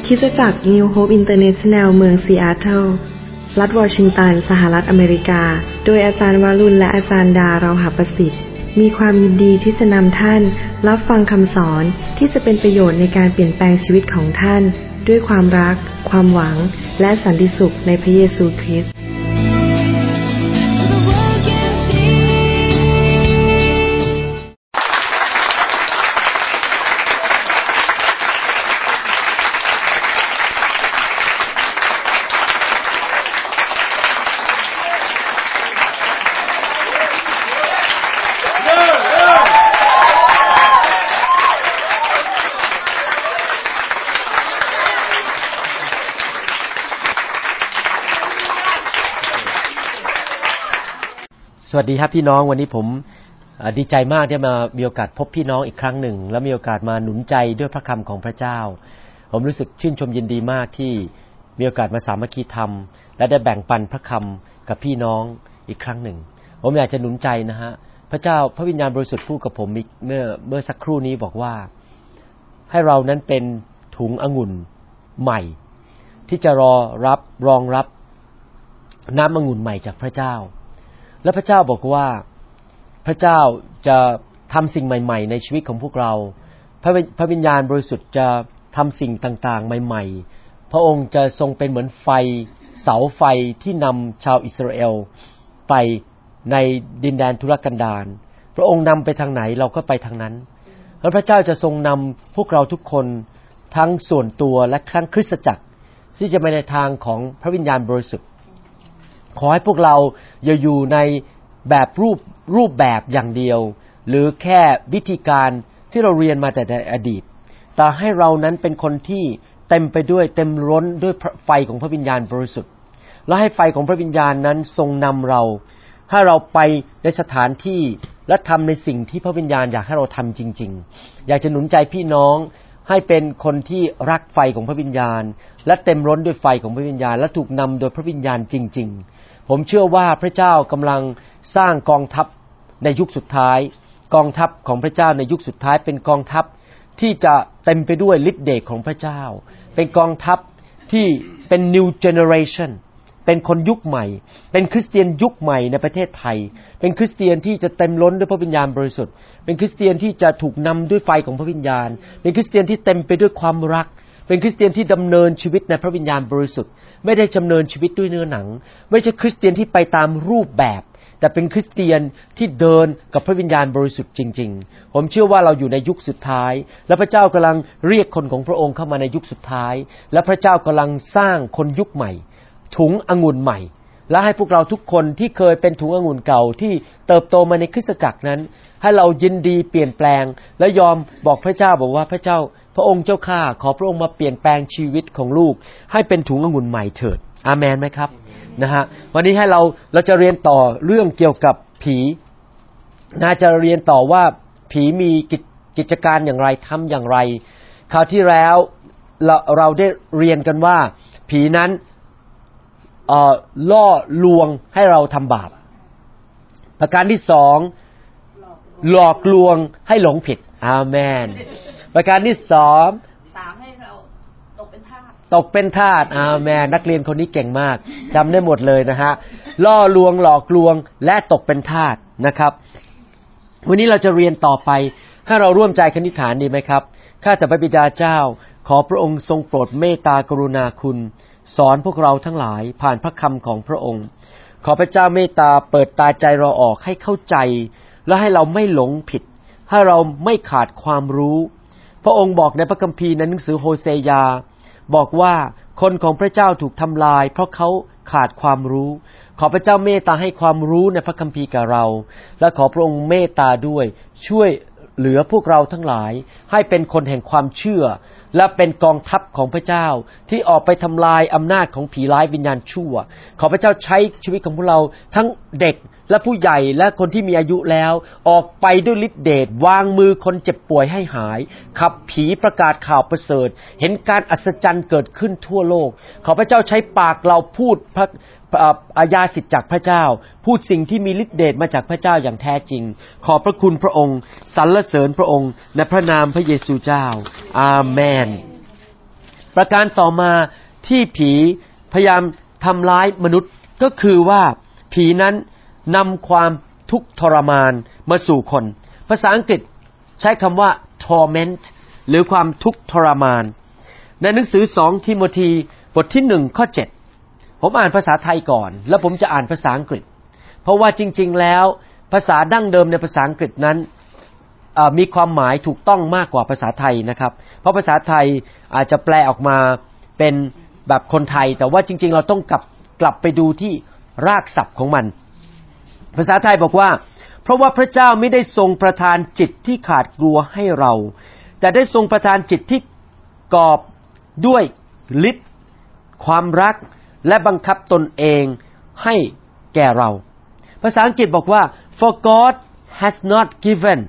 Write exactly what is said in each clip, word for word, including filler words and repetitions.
คริสตจักร New Hope International เมืองซีแอตเทิลรัฐวอชิงตันสหรัฐอเมริกาโดยอาจารย์วรุณและอาจารย์ดาเราหประสิทธิ์มีความยินดีที่จะนำท่านรับฟังคำสอนที่จะเป็นประโยชน์ในการเปลี่ยนแปลงชีวิตของท่านด้วยความรักความหวังและสันติสุขในพระเยซูคริสต์สวัสดีครับพี่น้องวันนี้ผมดีใจมากที่มามีโอกาสพบพี่น้องอีกครั้งหนึ่งและมีโอกาสมาหนุนใจด้วยพระคำของพระเจ้าผมรู้สึกชื่นชมยินดีมากที่มีโอกาสมาสามัคคีธรรมและได้แบ่งปันพระคำกับพี่น้องอีกครั้งหนึ่งผมอยากจะหนุนใจนะฮะพระเจ้าพระวิญญาณบริสุทธิ์พูดกับผมเมื่อเมื่อสักครู่นี้บอกว่าให้เรานั้นเป็นถุงองุ่นใหม่ที่จะรอรับรองรับน้ำองุ่นใหม่จากพระเจ้าและพระเจ้าบอกว่าพระเจ้าจะทำสิ่งใหม่ๆในชีวิตของพวกเราพระพระวิญญาณบริสุทธิ์จะทำสิ่งต่างๆใหม่ๆพระองค์จะทรงเป็นเหมือนไฟเสาไฟที่นำชาวอิสราเอลไปในดินแดนทุรกันดารพระองค์นำไปทางไหนเราก็ไปทางนั้นและพระเจ้าจะทรงนำพวกเราทุกคนทั้งส่วนตัวและทั้งคริสตจักรที่จะไปในทางของพระวิญญาณบริสุทธิ์ขอให้พวกเราอย่าอยู่ในแบบรูปรูปแบบอย่างเดียวหรือแค่วิธีการที่เราเรียนมาแต่ในอดีตแต่ให้เรานั้นเป็นคนที่เต็มไปด้วยเต็มล้นด้วยไฟของพระวิญญาณบริสุทธิ์และให้ไฟของพระวิญญาณนั้นทรงนำเราให้เราไปในสถานที่และทำในสิ่งที่พระวิญญาณอยากให้เราทำจริงๆอยากจะหนุนใจพี่น้องให้เป็นคนที่รักไฟของพระวิญญาณและเต็มล้นด้วยไฟของพระวิญญาณและถูกนำโดยพระวิญญาณจริงๆผมเชื่อว่าพระเจ้ากำลังสร้างกองทัพในยุคสุดท้ายกองทัพของพระเจ้าในยุคสุดท้ายเป็นกองทัพที่จะเต็มไปด้วยฤทธิ์เดชของพระเจ้าเป็นกองทัพที่เป็น new generation เป็นคนยุคใหม่เป็นคริสเตียนยุคใหม่ในประเทศไทยเป็นคริสเตียนที่จะเต็มล้นด้วยพระวิญญาณบริสุทธิ์เป็นคริสเตียนที่จะถูกนำด้วยไฟของพระวิญญาณเป็นคริสเตียนที่เต็มไปด้วยความรักเป็นคริสเตียนที่ดำเนินชีวิตในพระวิญญาณบริสุทธิ์ไม่ได้ดำเนินชีวิตด้วยเนื้อหนังไม่ใช่คริสเตียนที่ไปตามรูปแบบแต่เป็นคริสเตียนที่เดินกับพระวิญญาณบริสุทธิ์จริงๆผมเชื่อว่าเราอยู่ในยุคสุดท้ายและพระเจ้ากำลังเรียกคนของพระองค์เข้ามาในยุคสุดท้ายและพระเจ้ากำลังสร้างคนยุคใหม่ถุงองุ่นใหม่และให้พวกเราทุกคนที่เคยเป็นถุงองุ่นเก่าที่เติบโตมาในคริสตจักรนั้นให้เรายินดีเปลี่ยนแปลงและยอมบอกพระเจ้าบอกว่าพระเจ้าพระองค์เจ้าข้าขอพระองค์มาเปลี่ยนแปลงชีวิตของลูกให้เป็นถุงองุ่นใหม่เถิดอาเมนไหมครับนะฮะวันนี้ให้เราเราจะเรียนต่อเรื่องเกี่ยวกับผีน่าจะเรียนต่อว่าผีมีกิจการอย่างไรทำอย่างไรคราวที่แล้วเราเราได้เรียนกันว่าผีนั้นเอ่อล่อลวงให้เราทำบาปประการที่สองหลอกลวงให้หลงผิดอาเมนประการที่สองสามให้เราตกเป็นทาสตกเป็นทาสอาเมนนักเรียนคนนี้เก่งมากจำได้หมดเลยนะฮะล่อลวงหลอกลวงและตกเป็นทาสนะครับวันนี้เราจะเรียนต่อไปให้เราร่วมใจอธิษฐานดีไหมครับข้าแต่พระบิดาเจ้าขอพระองค์ทรงโปรดเมตตากรุณาคุณสอนพวกเราทั้งหลายผ่านพระคำของพระองค์ขอพระเจ้าเมตตาเปิดตาใจเราออกให้เข้าใจและให้เราไม่หลงผิดให้เราไม่ขาดความรู้พระองค์บอกในพระคัมภีร์ในหนังสือโฮเซยาบอกว่าคนของพระเจ้าถูกทำลายเพราะเขาขาดความรู้ขอพระเจ้าเมตตาให้ความรู้ในพระคัมภีร์กับเราและขอพระองค์เมตตาด้วยช่วยเหลือพวกเราทั้งหลายให้เป็นคนแห่งความเชื่อและเป็นกองทัพของพระเจ้าที่ออกไปทำลายอำนาจของผีร้ายวิญญาณชั่วขอพระเจ้าใช้ชีวิตของพวกเราทั้งเด็กและผู้ใหญ่และคนที่มีอายุแล้วออกไปด้วยฤทธิเดชวางมือคนเจ็บป่วยให้หายขับผีประกาศข่าวประเสริฐเห็นการอัศจรรย์เกิดขึ้นทั่วโลกขอพระเจ้าใช้ปากเราพูดพระอาญาสิทธิ์จากพระเจ้าพูดสิ่งที่มีฤทธิเดชมาจากพระเจ้าอย่างแท้จริงขอบพระคุณพระองค์สรรเสริญพระองค์ในพระนามพระเยซูเจ้าอาเมนประการต่อมาที่ผีพยายามทำร้ายมนุษย์ก็คือว่าผีนั้นนำความทุกข์ทรมานมาสู่คนภาษาอังกฤษใช้คำว่า torment หรือความทุกข์ทรมานในหนังสือสองทิโมธีบทที่หนึ่งข้อเจ็ดผมอ่านภาษาไทยก่อนแล้วผมจะอ่านภาษาอังกฤษเพราะว่าจริงๆแล้วภาษาดั้งเดิมในภาษาอังกฤษนั้นมีความหมายถูกต้องมากกว่าภาษาไทยนะครับเพราะภาษาไทยอาจจะแปลออกมาเป็นแบบคนไทยแต่ว่าจริงๆเราต้องกลับกลับไปดูที่รากศัพท์ของมันภาษาไทยบอกว่าเพราะว่าพระเจ้าไม่ได้ทรงประทานจิตที่ขาดกลัวให้เราแต่ได้ทรงประทานจิตที่กอบด้วยฤทธิ์ความรักและบังคับตนเองให้แก่เราภาษาอังกฤษบอกว่า for God has not given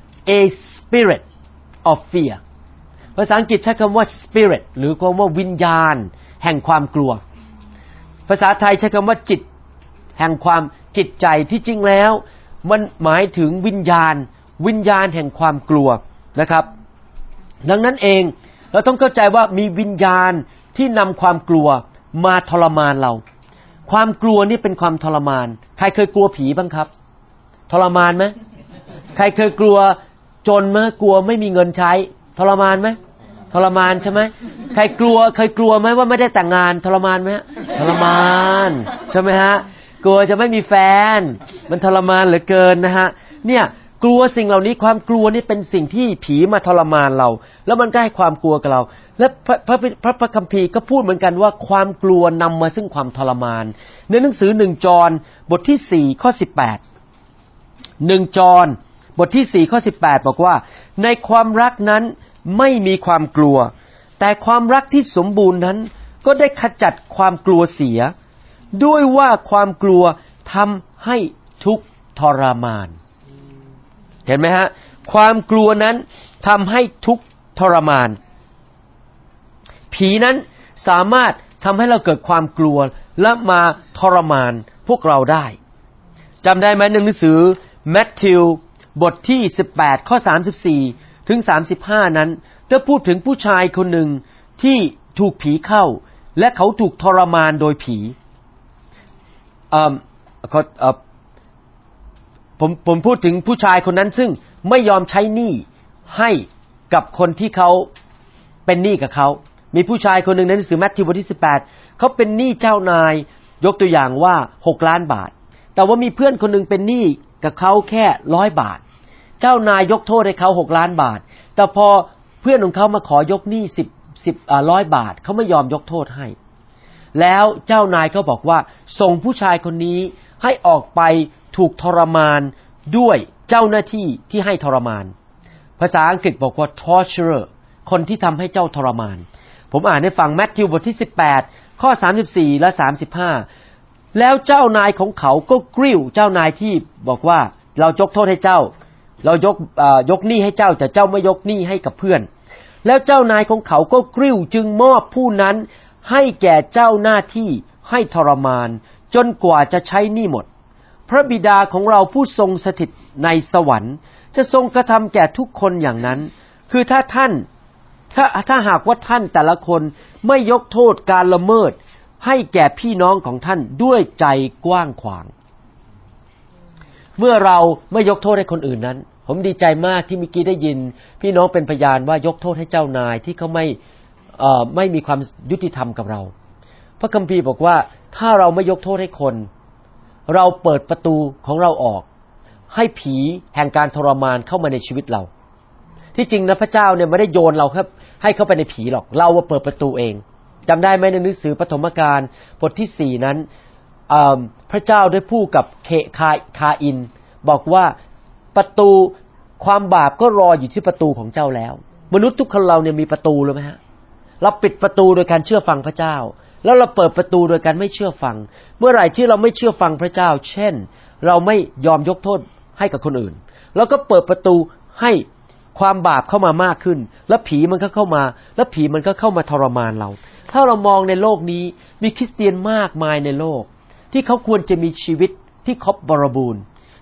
a spirit of fear ภาษาอังกฤษใช้คำว่า spirit หรือคำว่าวิญญาณแห่งความกลัวภาษาไทยใช้คำว่าจิตแห่งความจิตใจที่จริงแล้วมันหมายถึงวิญญาณวิญญาณแห่งความกลัวนะครับดังนั้นเองเราต้องเข้าใจว่ามีวิญญาณที่นำความกลัวมาทรมานเราความกลัวนี่เป็นความทรมานใครเคยกลัวผีบ้างครับทรมานไหมใครเคยกลัวจนไหมกลัวไม่มีเงินใช้ทรมานไหมทรมานใช่ไหมใครกลัวเคยกลัวไหมว่าไม่ได้แต่งงานทรมานไหมทรมานใช่ไหมฮะกลัวจะไม่มีแฟนมันทรมานเหลือเกินนะฮะเนี่ยกลัวสิ่งเหล่านี้ความกลัวนี่เป็นสิ่งที่ผีมาทรมานเราแล้วมันก็ให้ความกลัวกับเราและพระพระพระพระคัมภีร์ก็พูดเหมือนกันว่าความกลัวนำมาซึ่งความทรมานในหนังสือหนึ่งจอห์นบทที่สี่ข้อสิบแปดหนึ่งจอห์นบทที่สี่ข้อสิบแปดบอกว่าในความรักนั้นไม่มีความกลัวแต่ความรักที่สมบูรณ์นั้นก็ได้ขจัดความกลัวเสียด้วยว่าความกลัวทำให้ทุกข์ทรมานเห็นไหมฮะความกลัวนั้นทำให้ทุกข์ทรมานผีนั้นสามารถทำให้เราเกิดความกลัวและมาทรมานพวกเราได้จำได้ไหมในหนังสือมัทธิวบทที่สิบแปดข้อสามสิบสี่ถึงสามสิบห้านั้นได้พูดถึงผู้ชายคนหนึ่งที่ถูกผีเข้าและเขาถูกทรมานโดยผีเอ่อเอ่อผมผมพูดถึงผู้ชายคนนั้นซึ่งไม่ยอมใช้หนี้ให้กับคนที่เขาเป็นหนี้กับเขามีผู้ชายคนหนึ่งในหนังสือมัทธิวบทที่สิบแปดเขาเป็นหนี้เจ้านายยกตัวอย่างว่าหกล้านบาทแต่ว่ามีเพื่อนคนหนึ่งเป็นหนี้กับเขาแค่ร้อยบาทเจ้านายยกโทษให้เขาหกล้านบาทแต่พอเพื่อนของเขามาขอยกหนี้สิบ สิบอ่าร้อยบาทเขาไม่ยอมยกโทษให้แล้วเจ้านายเขาบอกว่าส่งผู้ชายคนนี้ให้ออกไปถูกทรมานด้วยเจ้าหน้าที่ที่ให้ทรมานภาษาอังกฤษบอกว่า torturer คนที่ทำให้เจ้าทรมานผมอ่านให้ฟังมัทธิวบทที่สิบแปดข้อสามสิบสี่และสามสิบห้าแล้วเจ้านายของเขาก็กริ้วเจ้านายที่บอกว่าเรายกโทษให้เจ้าเรายกยกหนี้ให้เจ้าแต่เจ้าไม่ยกหนี้ให้กับเพื่อนแล้วเจ้านายของเขาก็กริ้วจึงมอบผู้นั้นให้แก่เจ้าหน้าที่ให้ทรมานจนกว่าจะใช้หนี้หมดพระบิดาของเราผู้ทรงสถิตในสวรรค์จะทรงกระทำแก่ทุกคนอย่างนั้นคือถ้าท่านถ้าถ้าหากว่าท่านแต่ละคนไม่ยกโทษการละเมิดให้แก่พี่น้องของท่านด้วยใจกว้างขวางเมื่อเราไม่ยกโทษให้คนอื่นนั้นผมดีใจมากที่เมื่อกี้ได้ยินพี่น้องเป็นพยานว่ายกโทษให้เจ้านายที่เขาไม่เอ่อไม่มีความยุติธรรมกับเราพระคัมภีร์บอกว่าถ้าเราไม่ยกโทษให้คนเราเปิดประตูของเราออกให้ผีแห่งการทรมานเข้ามาในชีวิตเราที่จริงนะพระเจ้าเนี่ยไม่ได้โยนเราครับให้เข้าไปในผีหรอกเราว่าเปิดประตูเองจำได้ไหมในหนังสือปฐมกาลบทที่สี่นั้นพระเจ้าได้พูดกับเคคาคาอินบอกว่าประตูความบาปก็รออยู่ที่ประตูของเจ้าแล้วมนุษย์ทุกคนเราเนี่ยมีประตูเลยไหมฮะเราปิดประตูโดยการเชื่อฟังพระเจ้าแล้วเราเปิดประตูโดยการไม่เชื่อฟังเมื่อไหร่ที่เราไม่เชื่อฟังพระเจ้าเช่นเราไม่ยอมยกโทษให้กับคนอื่นแล้วก็เปิดประตูให้ความบาปเข้ามามากขึ้นแล้วผีมันก็เข้ามาแล้วผีมันก็เข้ามาทรมานเราถ้าเรามองในโลกนี้มีคริสเตียนมากมายในโลกที่เขาควรจะมีชีวิตที่ครบบริบูรณ์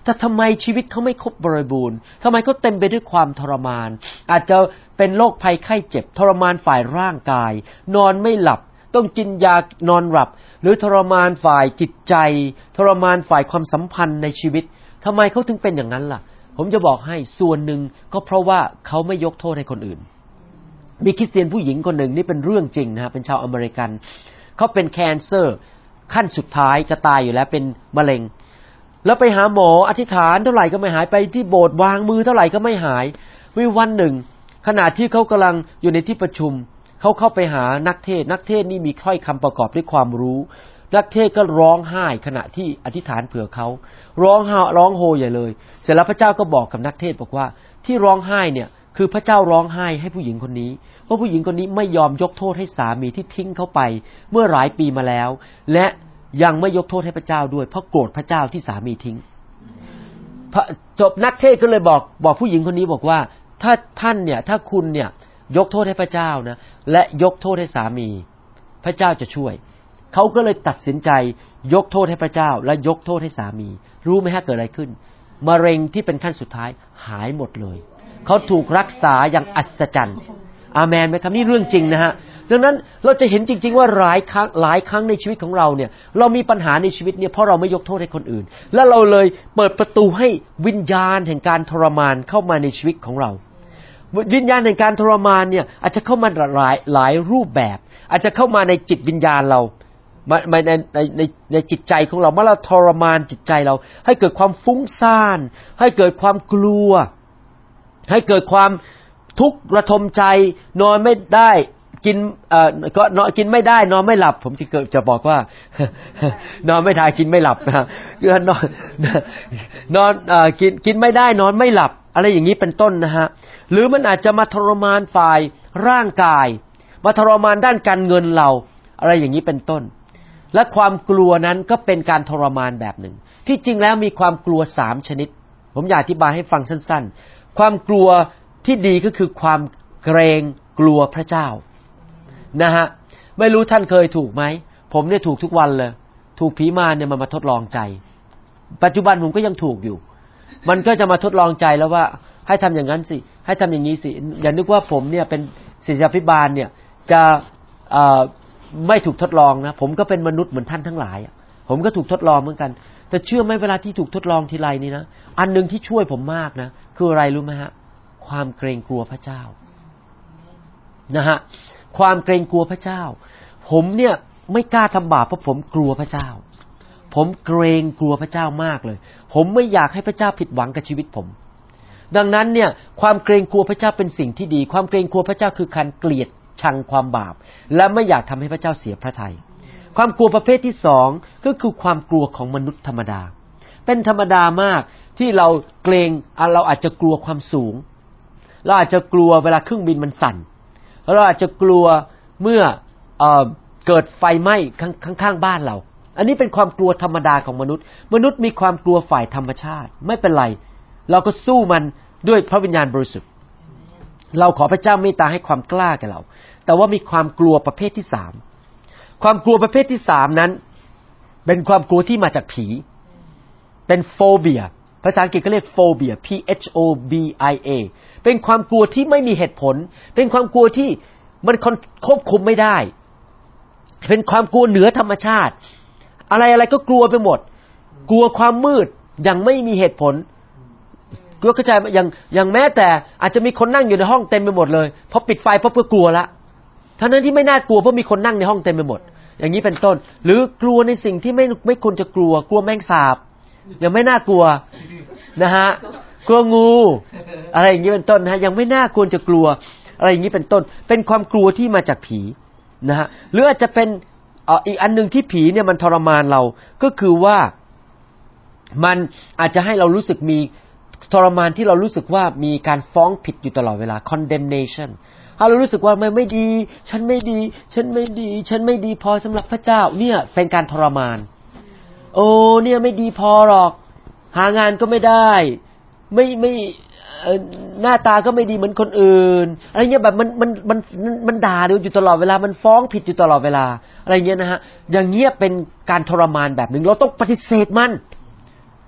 แต่ทำไมชีวิตเขาไม่ครบบริบูรณ์ทำไมเขาเต็มไปด้วยความทรมานอาจจะเป็นโรคภัยไข้เจ็บทรมานฝ่ายร่างกายนอนไม่หลับต้องกินยานอนหลับหรือทรมานฝ่ายจิตใจทรมานฝ่ายความสัมพันธ์ในชีวิตทำไมเขาถึงเป็นอย่างนั้นล่ะผมจะบอกให้ส่วนหนึ่งก็เพราะว่าเขาไม่ยกโทษให้คนอื่นมีคริสเตียนผู้หญิงคนหนึ่งนี่เป็นเรื่องจริงนะฮะเป็นชาวอเมริกันเขาเป็นแคนเซอร์ขั้นสุดท้ายจะตายอยู่แล้วเป็นมะเร็งแล้วไปหาหมออธิษฐานเท่าไหร่ก็ไม่หายไปที่โบสถ์วางมือเท่าไหร่ก็ไม่หายมีวันหนึ่งขณะที่เขากำลังอยู่ในที่ประชุมเขาเข้าไปหานักเทศนักเทศนี่มีถ้อยคำประกอบด้วยความรู้นักเทศก็ร้องไห้ขณะที่อธิษฐานเผื่อเขาร้องไห้ร้องโฮใหญ่เลยเสร็จแล้วพระเจ้าก็บอกกับนักเทศบอกว่าที่ร้องไห้เนี่ยคือพระเจ้าร้องไห้ให้ผู้หญิงคนนี้เพราะผู้หญิงคนนี้ไม่ยอมยกโทษให้สามีที่ทิ้งเขาไปเมื่อหลายปีมาแล้วและยังไม่ยกโทษให้พระเจ้าด้วยเพราะโกรธพระเจ้าที่สามีทิ้งจบนักเทศก็เลยบอกบอกผู้หญิงคนนี้บอกว่าถ้าท่านเนี่ยถ้าคุณเนี่ยยกโทษให้พระเจ้านะและยกโทษให้สามีพระเจ้าจะช่วยเขาก็เลยตัดสินใจยกโทษให้พระเจ้าและยกโทษให้สามีรู้ไหมฮะเกิดอะไรขึ้นมะเร็งที่เป็นขั้นสุดท้ายหายหมดเลยเขาถูกรักษาอย่างอัศจรรย์อาเมนไหมครับนี่เรื่องจริงนะฮะดังนั้นเราจะเห็นจริงๆว่าหลายครั้งหลายครั้งในชีวิตของเราเนี่ยเรามีปัญหาในชีวิตเนี่ยเพราะเราไม่ยกโทษให้คนอื่นและเราเลยเปิดประตูให้วิญญาณแห่งการทรมานเข้ามาในชีวิตของเราวิญญาณแห่งการทรมานเนี่ยอาจจะเข้ามาหลายหลายรูปแบบอาจจะเข้ามาในจิตวิญญาณเราในในในในในจิตใจของเราเมื่อเราทรมานจิตใจเราให้เกิดความฟุ้งซ่านให้เกิดความกลัวให้เกิดความทุกข์ระทมใจนอนไม่ได้กินเอ่อก็นอนกินไม่ได้นอนไม่หลับผมจะเกิดจะบอกว่านอนไม่ได้กินไม่หลับนะคือนอนนอนเอ่อกินกินไม่ได้นอนไม่หลับอะไรอย่างนี้เป็นต้นนะฮะหรือมันอาจจะมาทรมานฝ่ายร่างกายมาทรมานด้านการเงินเราอะไรอย่างนี้เป็นต้นและความกลัวนั้นก็เป็นการทรมานแบบหนึ่งที่จริงแล้วมีความกลัวสามชนิดผมอยากอธิบายให้ฟังสั้นๆความกลัวที่ดีก็คือความเกรงกลัวพระเจ้านะฮะไม่รู้ท่านเคยถูกไหมผมเนี่ยถูกทุกวันเลยถูกผีมารเนี่ยมันมาทดลองใจปัจจุบันผมก็ยังถูกอยู่มันก็จะมาทดลองใจแล้วว่าให้ทำอย่างนั้นสิให้ทำอย่างนี้สิอย่านึกว่าผมเนี่ยเป็นศิษยาภิบาลเนี่ยจะเอ่อไม่ถูกทดลองนะผมก็เป็นมนุษย์เหมือนท่านทั้งหลายผมก็ถูกทดลองเหมือนกันแต่เชื่อไหมเวลาที่ถูกทดลองทีไรนี่นะอันนึงที่ช่วยผมมากนะคืออะไรรู้ไหมฮะความเกรงกลัวพระเจ้านะฮะความเกรงกลัวพระเจ้าผมเนี่ยไม่กล้าทำบาปเพราะผมกลัวพระเจ้าผมเกรงกลัวพระเจ้ามากเลยผมไม่อยากให้พระเจ้าผิดหวังกับชีวิตผมดังนั้นเนี่ยความเกรงกลัวพระเจ้าเป็นสิ่งที่ดีความเกรงกลัวพระเจ้าคือการเกลียดชังความบาปและไม่อยากทำให้พระเจ้าเสียพระทัยความกลัวประเภทที่สองก็คือความกลัวของมนุษย์ธรรมดาเป็นธรรมดามากที่เราเกรงเราอาจจะกลัวความสูงเราอาจจะกลัวเวลาเครื่องบินมันสั่นเราอาจจะกลัวเมื่อ เอ่อ เกิดไฟไหม้ข้างๆบ้านเราอันนี้เป็นความกลัวธรรมดาของมนุษย์มนุษย์มีความกลัวฝ่ายธรรมชาติไม่เป็นไรเราก็สู้มันด้วยพระวิญญาณบริสุทธิ์เราขอพระเจ้าเมตตาให้ความกล้าแก่เราแต่ว่ามีความกลัวประเภทที่สามความกลัวประเภทที่สามนั้นเป็นความกลัวที่มาจากผีเป็นโฟเบียภาษาอังกฤษก็เรียกโฟเบีย P H O B I A เป็นความกลัวที่ไม่มีเหตุผลเป็นความกลัวที่มันควบคุมไม่ได้เป็นความกลัวเหนือธรรมชาติอะไรอะไรก็กลัวไปหมดกลัวความมืดอย่างไม่มีเหตุผลกลัวเข้าใจอย่างอย่างแม้แต่อาจจะมีคนนั่งอยู่ในห้องเต็มไปหมดเลยพอปิดไฟเพราะเพื่อกลัวละทั้งนั้นที่ไม่น่ากลัวเพราะมีคนนั่งในห้องเต็มไปหมดอย่างนี้เป็นต้นหรือกลัวในสิ่งที่ไม่ไม่ควรจะกลัวกลัวแมงสาบยังไม่น่ากลัวนะฮะกลัวงูอะไรอย่างนี้เป็นต้นนะฮะยังไม่น่าควรจะกลัวอะไรอย่างนี้เป็นต้นเป็นความกลัวที่มาจากผีนะฮะหรืออาจจะเป็นเอ่ออีกอันนึงที่ผีเนี่ยมันทรมานเราก็คือว่ามันอาจจะให้เรารู้สึกมีทรมานที่เรารู้สึกว่ามีการฟ้องผิดอยู่ตลอดเวลา condemnation ถ้าเรารู้สึกว่าไม่ไม่ดีฉันไม่ดีฉันไม่ดีฉันไม่ดีพอสำหรับพระเจ้าเนี่ยเป็นการทรมานโอ้เนี่ยไม่ดีพอหรอกหางานก็ไม่ได้ไม่ไม่หน้าตาก็ไม่ดีเหมือนคนอื่นอะไรเงี้ยแบบมันมันมันมันด่าอยู่ตลอดเวลามันฟ้องผิดอยู่ตลอดเวลาอะไรเงี้ยนะฮะอย่างเงี้ยเป็นการทรมานแบบนึงเราต้องปฏิเสธมัน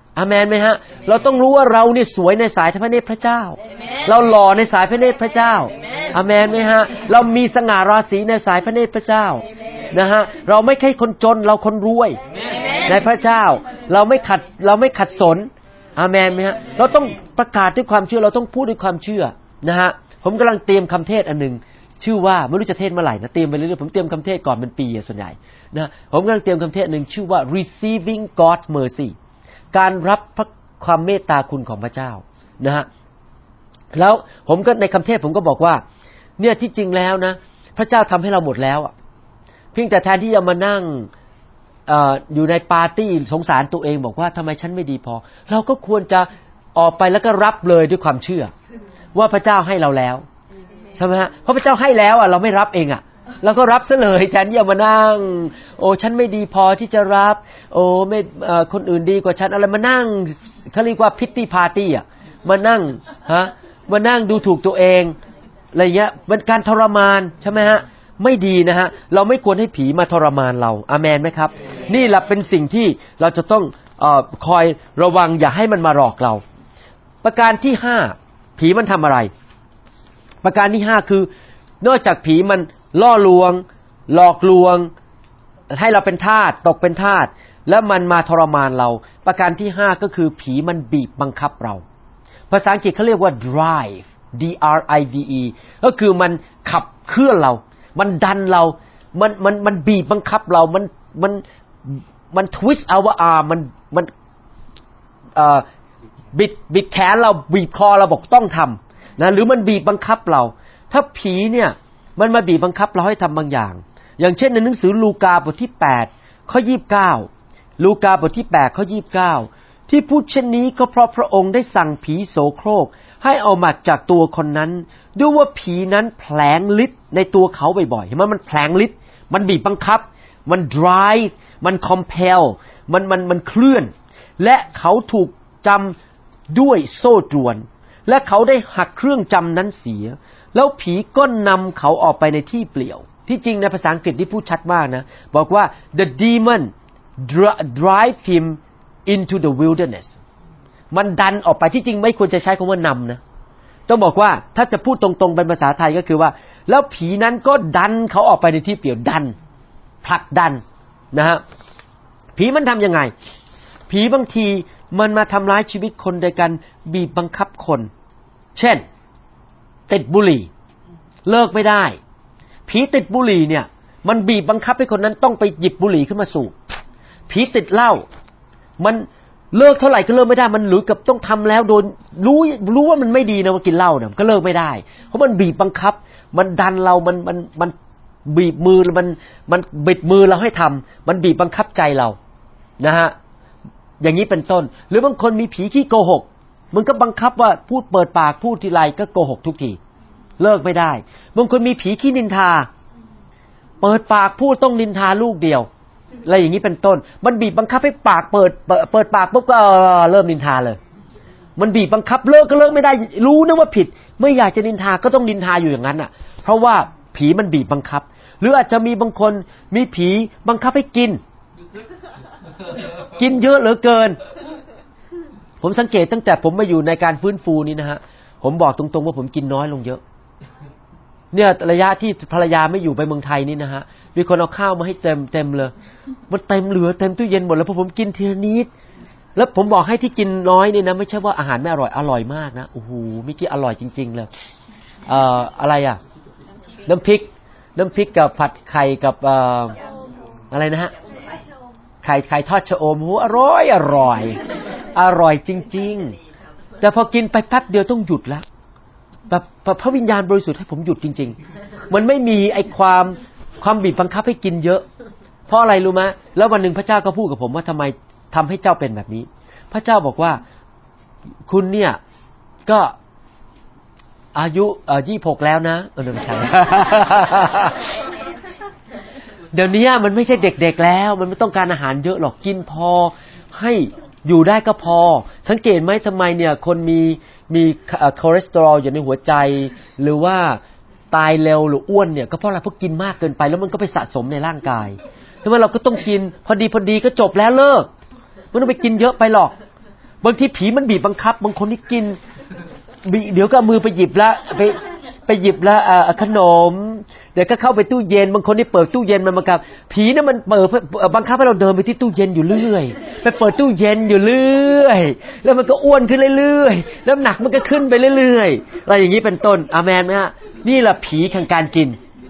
อาเมนไหมฮะเราต้องรู้ว่าเราเนี่ยสวยในสายพระเนตรพระเจ้าเราหล่อในสายพระเนตรพระเจ้าอาเมนไหมฮะเรามีสง่าราศีในสายพระเนตรพระเจ้านะฮะเราไม่ใช่คนจนเราคนรวยในพระเจ้าเราไม่ขัดเราไม่ขัดสนอาเมนไหมฮะเราต้องประกาศด้วยความเชื่อเราต้องพูดด้วยความเชื่อนะฮะผมกำลังเตรียมคำเทศอันนึงชื่อว่าไม่รู้จะเทศเมื่อไหร่นะเตรียมไปเรื่อยๆผมเตรียมคำเทศก่อนเป็นปีส่วนใหญ่นะผมกำลังเตรียมคำเทศนึงชื่อว่า receiving God's mercy การรับพระความเมตตาคุณของพระเจ้านะฮะแล้วผมก็ในคำเทศผมก็บอกว่าเนี่ยที่จริงแล้วนะพระเจ้าทำให้เราหมดแล้วอ่ะเพียงแต่แทนที่จะมานั่ง เอ่อ อยู่ในปาร์ตี้สงสารตัวเองบอกว่าทำไมฉันไม่ดีพอเราก็ควรจะออกไปแล้วก็รับเลยด้วยความเชื่อว่าพระเจ้าให้เราแล้วใช่ไหมฮะเพราะพระเจ้าให้แล้วอ่ะเราไม่รับเองอ่ะเราก็รับซะเลยแทนที่จะมานั่งโอ้ฉันไม่ดีพอที่จะรับโอ้ไม่เอ่อคนอื่นดีกว่าฉันอะไรมานั่งเขาเรียกว่าพิตตี้ปาร์ตี้อ่ะมานั่งฮะมานั่งดูถูกตัวเองอะไรเงี้ยเป็นการทรมานใช่ไหมฮะไม่ดีนะฮะเราไม่ควรให้ผีมาทรมานเราอาเมนไหมครับนี่แหละเป็นสิ่งที่เราจะต้องเอ่อคอยระวังอย่าให้มันมาหลอกเราประการที่ห้าผีมันทำอะไรประการที่ห้าคือนอกจากผีมันล่อลวงหลอกลวงให้เราเป็นทาสตกเป็นทาสแล้วมันมาทรมานเราประการที่ห้าก็คือผีมันบีบบังคับเราภาษาอังกฤษเขาเรียกว่า drive D R I V E ก็คือมันขับเคลื่อนเรามันดันเรามันมันมันบีบบังคับเรามันมันมัน twist our arm มันมันเอ่อบิดบิดแขนเราบีบคอเราบอกต้องทำนะหรือมันบีบบังคับเราถ้าผีเนี่ยมันมาบีบบังคับเราให้ทำบางอย่างอย่างเช่นในหนังสือลูกาบทที่แปดข้อยี่สิบเก้าลูกาบทที่แปดข้อยี่สิบเก้าที่พูดเช่นนี้ก็เพราะพระองค์ได้สั่งผีโสโครกให้เอามาจากตัวคนนั้นด้วยว่าผีนั้นแผลงฤทธิ์ในตัวเขาบ่อยๆเห็นไหมมันแผลงฤทธิ์มันบีบบังคับมัน drive มัน compel มันมันมันเคลื่อนและเขาถูกจำด้วยโซ่ตรวนและเขาได้หักเครื่องจำนั้นเสียแล้วผีก็นำเขาออกไปในที่เปลี่ยวที่จริงในภาษาอังกฤษที่พูดชัดมากนะบอกว่า the demon drive him into the wilderness มันดันออกไปที่จริงไม่ควรจะใช้คำว่านำนะต้องบอกว่าถ้าจะพูดตรงๆเป็นภาษาไทยก็คือว่าแล้วผีนั้นก็ดันเขาออกไปในที่เปลี่ยวดันผลักดันนะฮะผีมันทำยังไงผีบางทีมันมาทำร้ายชีวิตคนโดยการบีบบังคับคนเช่นติดบุหรี่เลิกไม่ได้ผีติดบุหรี่เนี่ยมันบีบบังคับให้คนนั้นต้องไปหยิบบุหรี่ขึ้นมาสูบผีติดเหล้ามันเลิกเท่าไหร่ก็เลิกไม่ได้มันหรือกับต้องทำแล้วโดนรู้รู้ว่ามันไม่ดีนะว่ากินเหล้าเนี่ยก็เลิกไม่ได้เพราะมันบีบบังคับมันดันเรามันมันมันบีบมือมันมันบิดมือเราให้ทำมันบีบบังคับใจเรานะฮะอย่างนี้เป็นต้นหรือบางคนมีผีขี้โกหกมันก็บังคับว่าพูดเปิดปากพูดทีไรก็โกหกทุกทีเลิกไม่ได้บางคนมีผีขี้นินทาเปิดปากพูดต้องนินทาลูกเดียวอะไรอย่างนี้เป็นต้นมันบีบบังคับให้ปากเปิดเปิดเปิดปากปุ๊บก็เริ่มนินทาเลยมันบีบบังคับเลิกก็เลิกไม่ได้รู้นะว่าผิดไม่อยากจะนินทาก็ต้องนินทาอยู่อย่างนั้นอ่ะเพราะว่าผีมันบีบบังคับหรืออาจจะมีบางคนมีผีบังคับให้กินกินเยอะเหลือเกินผมสังเกตตั้งแต่ผมมาอยู่ในการฟื้นฟูนี้นะฮะผมบอกตรงๆว่าผมกินน้อยลงเยอะเนี่ยระยะที่ภรรยาไม่อยู่ไปเมืองไทยนี่นะฮะมีคนเอาข้าวมาให้เต็มเต็มเลยมันเต็มเหลือเต็มตู้เย็นหมดแล้วเพราะผมกินทีละนิดแล้วผมบอกให้ที่กินน้อยนี่นะไม่ใช่ว่าอาหารไม่อร่อยอร่อยมากนะโอ้โหมิกี้อร่อยจริงๆเลยเอ่ออะไรอ่ะน้ำพริกน้ำพริกกับผัดไข่กับเอ่ออะไรนะฮะไข่ไข่ทอดชะอมโหอร่อยอร่อยอร่อยจริงๆแต่พอกินไปแป๊บเดียวต้องหยุดแล้วแบบพระวิญญาณบริสุทธิ์ให้ผมหยุดจริงๆมันไม่มีไอ้ความความบีบบังคับให้กินเยอะเพราะอะไรรู้ไหมแล้ววันหนึ่งพระเจ้าก็พูดกับผมว่าทำไมทำให้เจ้าเป็นแบบนี้พระเจ้าบอกว่าคุณเนี่ยก็อายุเอ่อยี่สิบหกแล้วนะเออไม่ใช่ เดี๋ยวนี้มันไม่ใช่เด็กๆแล้วมันไม่ต้องการอาหารเยอะหรอกกินพอให้อยู่ได้ก็พอสังเกตไหมทำไมเนี่ยคนมีมีคอเลสเตอรอลอยู่ในหัวใจหรือว่าตายเร็วหรืออ้วนเนี่ยก็เพราะอะไรเพราะกินมากเกินไปแล้วมันก็ไปสะสมในร่างกายทำไมเราก็ต้องกินพอดีพอดีก็จบแล้วเลิกไม่ต้องไปกินเยอะไปหรอกบางทีผีมันบีบบังคับบางคนนี่กินเดี๋ยวก็มือไปหยิบละไปไปหยิบละขนมเดี๋ยวก็เข้าไปตู้เย็นบางคนนี่เปิดตู้เย็นมันบังคับผีน่ะมันเปิดบังคับให้เราเดินไปที่ตู้เย็นอยู่เรื่อยไปเปิดตู้เย็นอยู่เรื่อยแล้วมันก็อ้วนขึ้นเรื่อยๆแล้วหนักมันก็ขึ้นไปเรื่อยๆอะไรอย่างนี้เป็นต้นอาเมนมั้ยฮะนี่แหละผีแห่งการกิน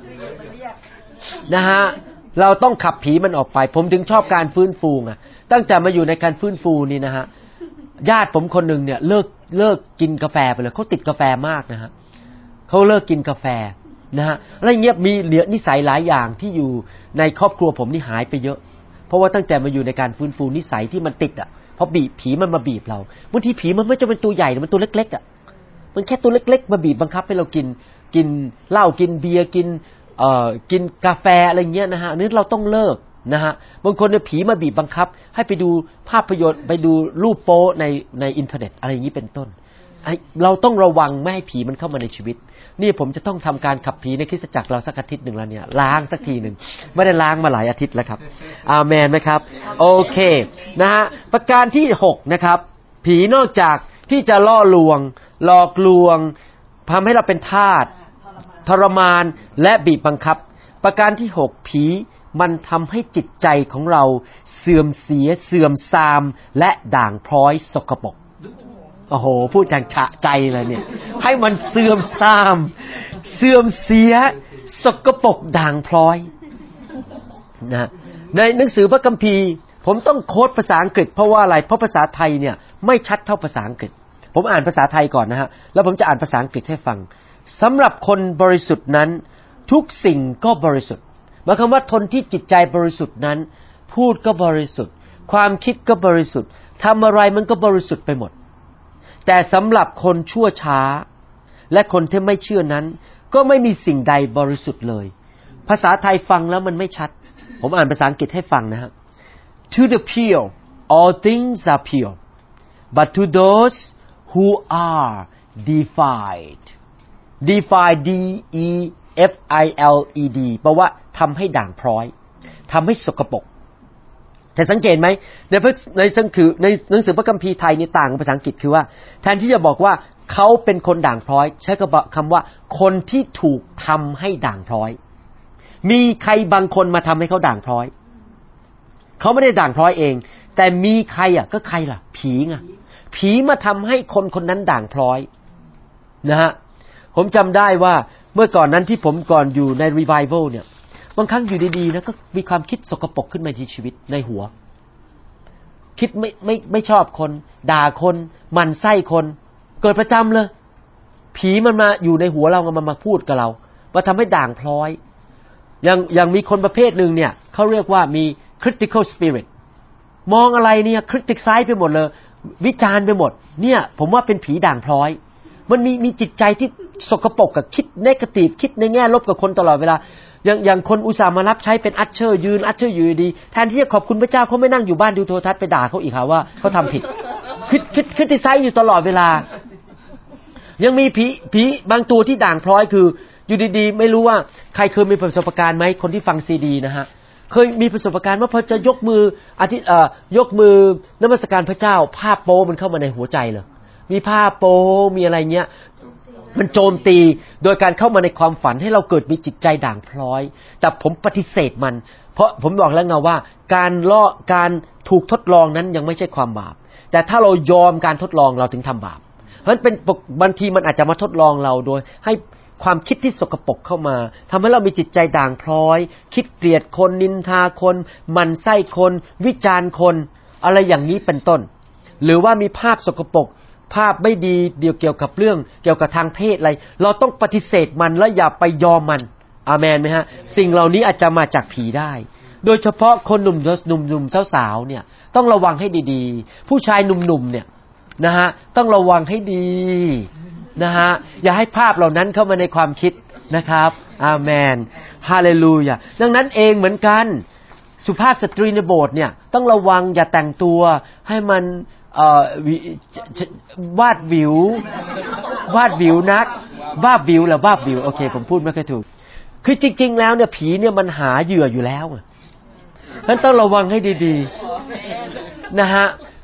นะฮะเราต้องขับผีมันออกไปผมถึงชอบการฟื้นฟูอ่ะตั้งแต่มาอยู่ในการฟื้นฟูนี่นะฮะญาติผมคนนึงเนี่ยเลิกเลิกกินกาแฟไปเลยเขาติดกาแฟมากนะฮะเขาเลิกกินกาแฟนะฮะอะไรเงี้ยมีเหลือนิสัยหลายอย่างที่อยู่ในครอบครัวผมนี่หายไปเยอะเพราะว่าตั้งแต่มาอยู่ในการฟื้นฟูนิสัยที่มันติดอ่ะเพราะบีบผีมันมาบีบเราบางทีผีมันไม่จำเป็นตัวใหญ่มันตัวเล็กๆอ่ะมันแค่ตัวเล็กๆมาบีบบังคับให้เรากินกินเหล้ากินเบียร์กินเอ่อกินกาแฟอะไรเงี้ยนะฮะนี่เราต้องเลิกนะฮะบางคนเนี่ยผีมาบีบบังคับให้ไปดูภาพยนตร์ไปดูรูปโป๊ในในอินเทอร์เน็ตอะไรอย่างนี้เป็นต้นเราต้องระวังไม่ให้ผีมันเข้ามาในชีวิตนี่ผมจะต้องทำการขับผีในคริสตจักรเราสักอาทิตย์หนึ่งแล้วเนี่ยล้างสักทีหนึ่งไม่ได้ล้างมาหลายอาทิตย์แล้วครับอาเมนไหมครับโอเคนะฮะประการที่หกนะครับผีนอกจากที่จะล่อลวงหลอกลวงทำให้เราเป็นทาสทรมานและบีบบังคับประการที่หกผีมันทำให้จิตใจของเราเสื่อมเสียเสื่อมทรามและด่างพร้อยสกปรกโอ้โหพูดอย่างฉะใจเลยเนี่ยให้มันเสื่อมทรามเสื่อมเสียสกปรกด่างพร้อยนะในหนังสือพระคัมภีร์ผมต้องโค้ดภาษาอังกฤษเพราะว่าอะไรเพราะภาษาไทยเนี่ยไม่ชัดเท่าภาษาอังกฤษผมอ่านภาษาไทยก่อนนะฮะแล้วผมจะอ่านภาษาอังกฤษให้ฟังสำหรับคนบริสุทธิ์นั้นทุกสิ่งก็บริสุทธิ์หมายความว่าทนที่จิตใจบริสุทธิ์นั้นพูดก็บริสุทธิ์ความคิดก็บริสุทธิ์ทำอะไรมันก็บริสุทธิ์ไปหมดแต่สำหรับคนชั่วช้าและคนที่ไม่เชื่อนั้นก็ไม่มีสิ่งใดบริสุทธิ์เลยภาษาไทยฟังแล้วมันไม่ชัดผมอ่านภาษาอังกฤษให้ฟังนะฮะ To the pure all things are pure but to those who are defiled defiled D E F I L E D แปลว่าทำให้ด่างพร้อยทำให้สกปรกแต่สังเกตไหมในในหนังสือในหนังสือพระคัมภีร์ไทยนี่ต่างกับภาษาอังกฤษคือว่าแทนที่จะบอกว่าเขาเป็นคนด่างพร้อยใช้คำว่าคนที่ถูกทำให้ด่างพร้อยมีใครบางคนมาทำให้เขาด่างพร้อยเขาไม่ได้ด่างพร้อยเองแต่มีใครอ่ะก็ใครล่ะผีไงผีมาทำให้คนคนนั้นด่างพร้อยนะฮะผมจำได้ว่าเมื่อก่อนนั้นที่ผมก่อนอยู่ใน Revival เนี่ยบางครั้งอยู่ดีๆนะก็มีความคิดสกปรกขึ้นมาในชีวิตในหัวคิดไม่ไม่ไม่ชอบคนด่าคนหมั่นไส้คนเกิดประจำเลยผีมันมาอยู่ในหัวเรามันมาพูดกับเรามาทำให้ด่างพร้อยอย่างอย่างมีคนประเภทนึงเนี่ยเขาเรียกว่ามี critical spirit มองอะไรเนี่ย criticize ไปหมดเลยวิจารณ์ไปหมดเนี่ยผมว่าเป็นผีด่างพร้อยมันมีมีจิตใจที่สกปรกกับคิดเนกาทีฟคิดในแง่ลบกับคนตลอดเวลาอย่างอย่างคนอุตส่าห์มารับใช้เป็นอัชเชอร์ยืนอัชเชอร์อยู่ดีแทนที่จะขอบคุณพระเจ้าเขาไม่นั่งอยู่บ้านดูโทรทัศน์ไปด่าเขาอีกค่ะว่าเขาทำผิดคิดคิดคริติไซซ์อยู่ตลอดเวลายังมีผีผีบางตัวที่ด่างพร้อยคืออยู่ดีๆไม่รู้ว่าใครเคยมีประสบการณ์ไหมคนที่ฟังซีดีนะฮะเคยมีประสบการณ์ว่าพอจะยกมืออธิเอ่อยกมือนมัสการพระเจ้าภาพโป๊มันเข้ามาในหัวใจเลยมีภาพโป๊มีอะไรเงี้ยมันโจมตีโดยการเข้ามาในความฝันให้เราเกิดมีจิตใจด่างพร้อยแต่ผมปฏิเสธมันเพราะผมบอกแล้วไงว่าการล่อการถูกทดลองนั้นยังไม่ใช่ความบาปแต่ถ้าเรายอมการทดลองเราถึงทำบาปเพราะฉะนั้นเป็นบางทีมันอาจจะมาทดลองเราโดยให้ความคิดที่สกปรกเข้ามาทำให้เรามีจิตใจด่างพร้อยคิดเกลียดคนนินทาคนหมั่นไส้คนวิจารณ์คนอะไรอย่างนี้เป็นต้นหรือว่ามีภาพสกปรกภาพไม่ดีเกี่ยวเกี่ยวกับเรื่องเกี่ยวกับทางเพศอะไรเราต้องปฏิเสธมันและอย่าไปยอมมันอาเมนไหมฮะสิ่งเหล่านี้อาจจะมาจากผีได้โดยเฉพาะคนหนุ่มหนุ่มๆสาวๆเนี่ยต้องระวังให้ดีๆผู้ชายหนุ่มๆเนี่ยนะฮะต้องระวังให้ดีนะฮะอย่าให้ภาพเหล่านั้นเข้ามาในความคิดนะครับอาเมนฮาเลลูยาดังนั้นเองเหมือนกันสุภาพสตรีในโบสถ์เนี่ยต้องระวังอย่าแต่งตัวให้มันเอ่อวาดวิววาดวิวนักวาดวิวหรือวาดวิวโอเคผมพูดไม่ค่อยถูกคือจริงๆแล้วเนี่ยผีเนี่ยมันหาเหยื่ออยู่แล้วงั้นต้องระวังให้ดีๆนะฮะ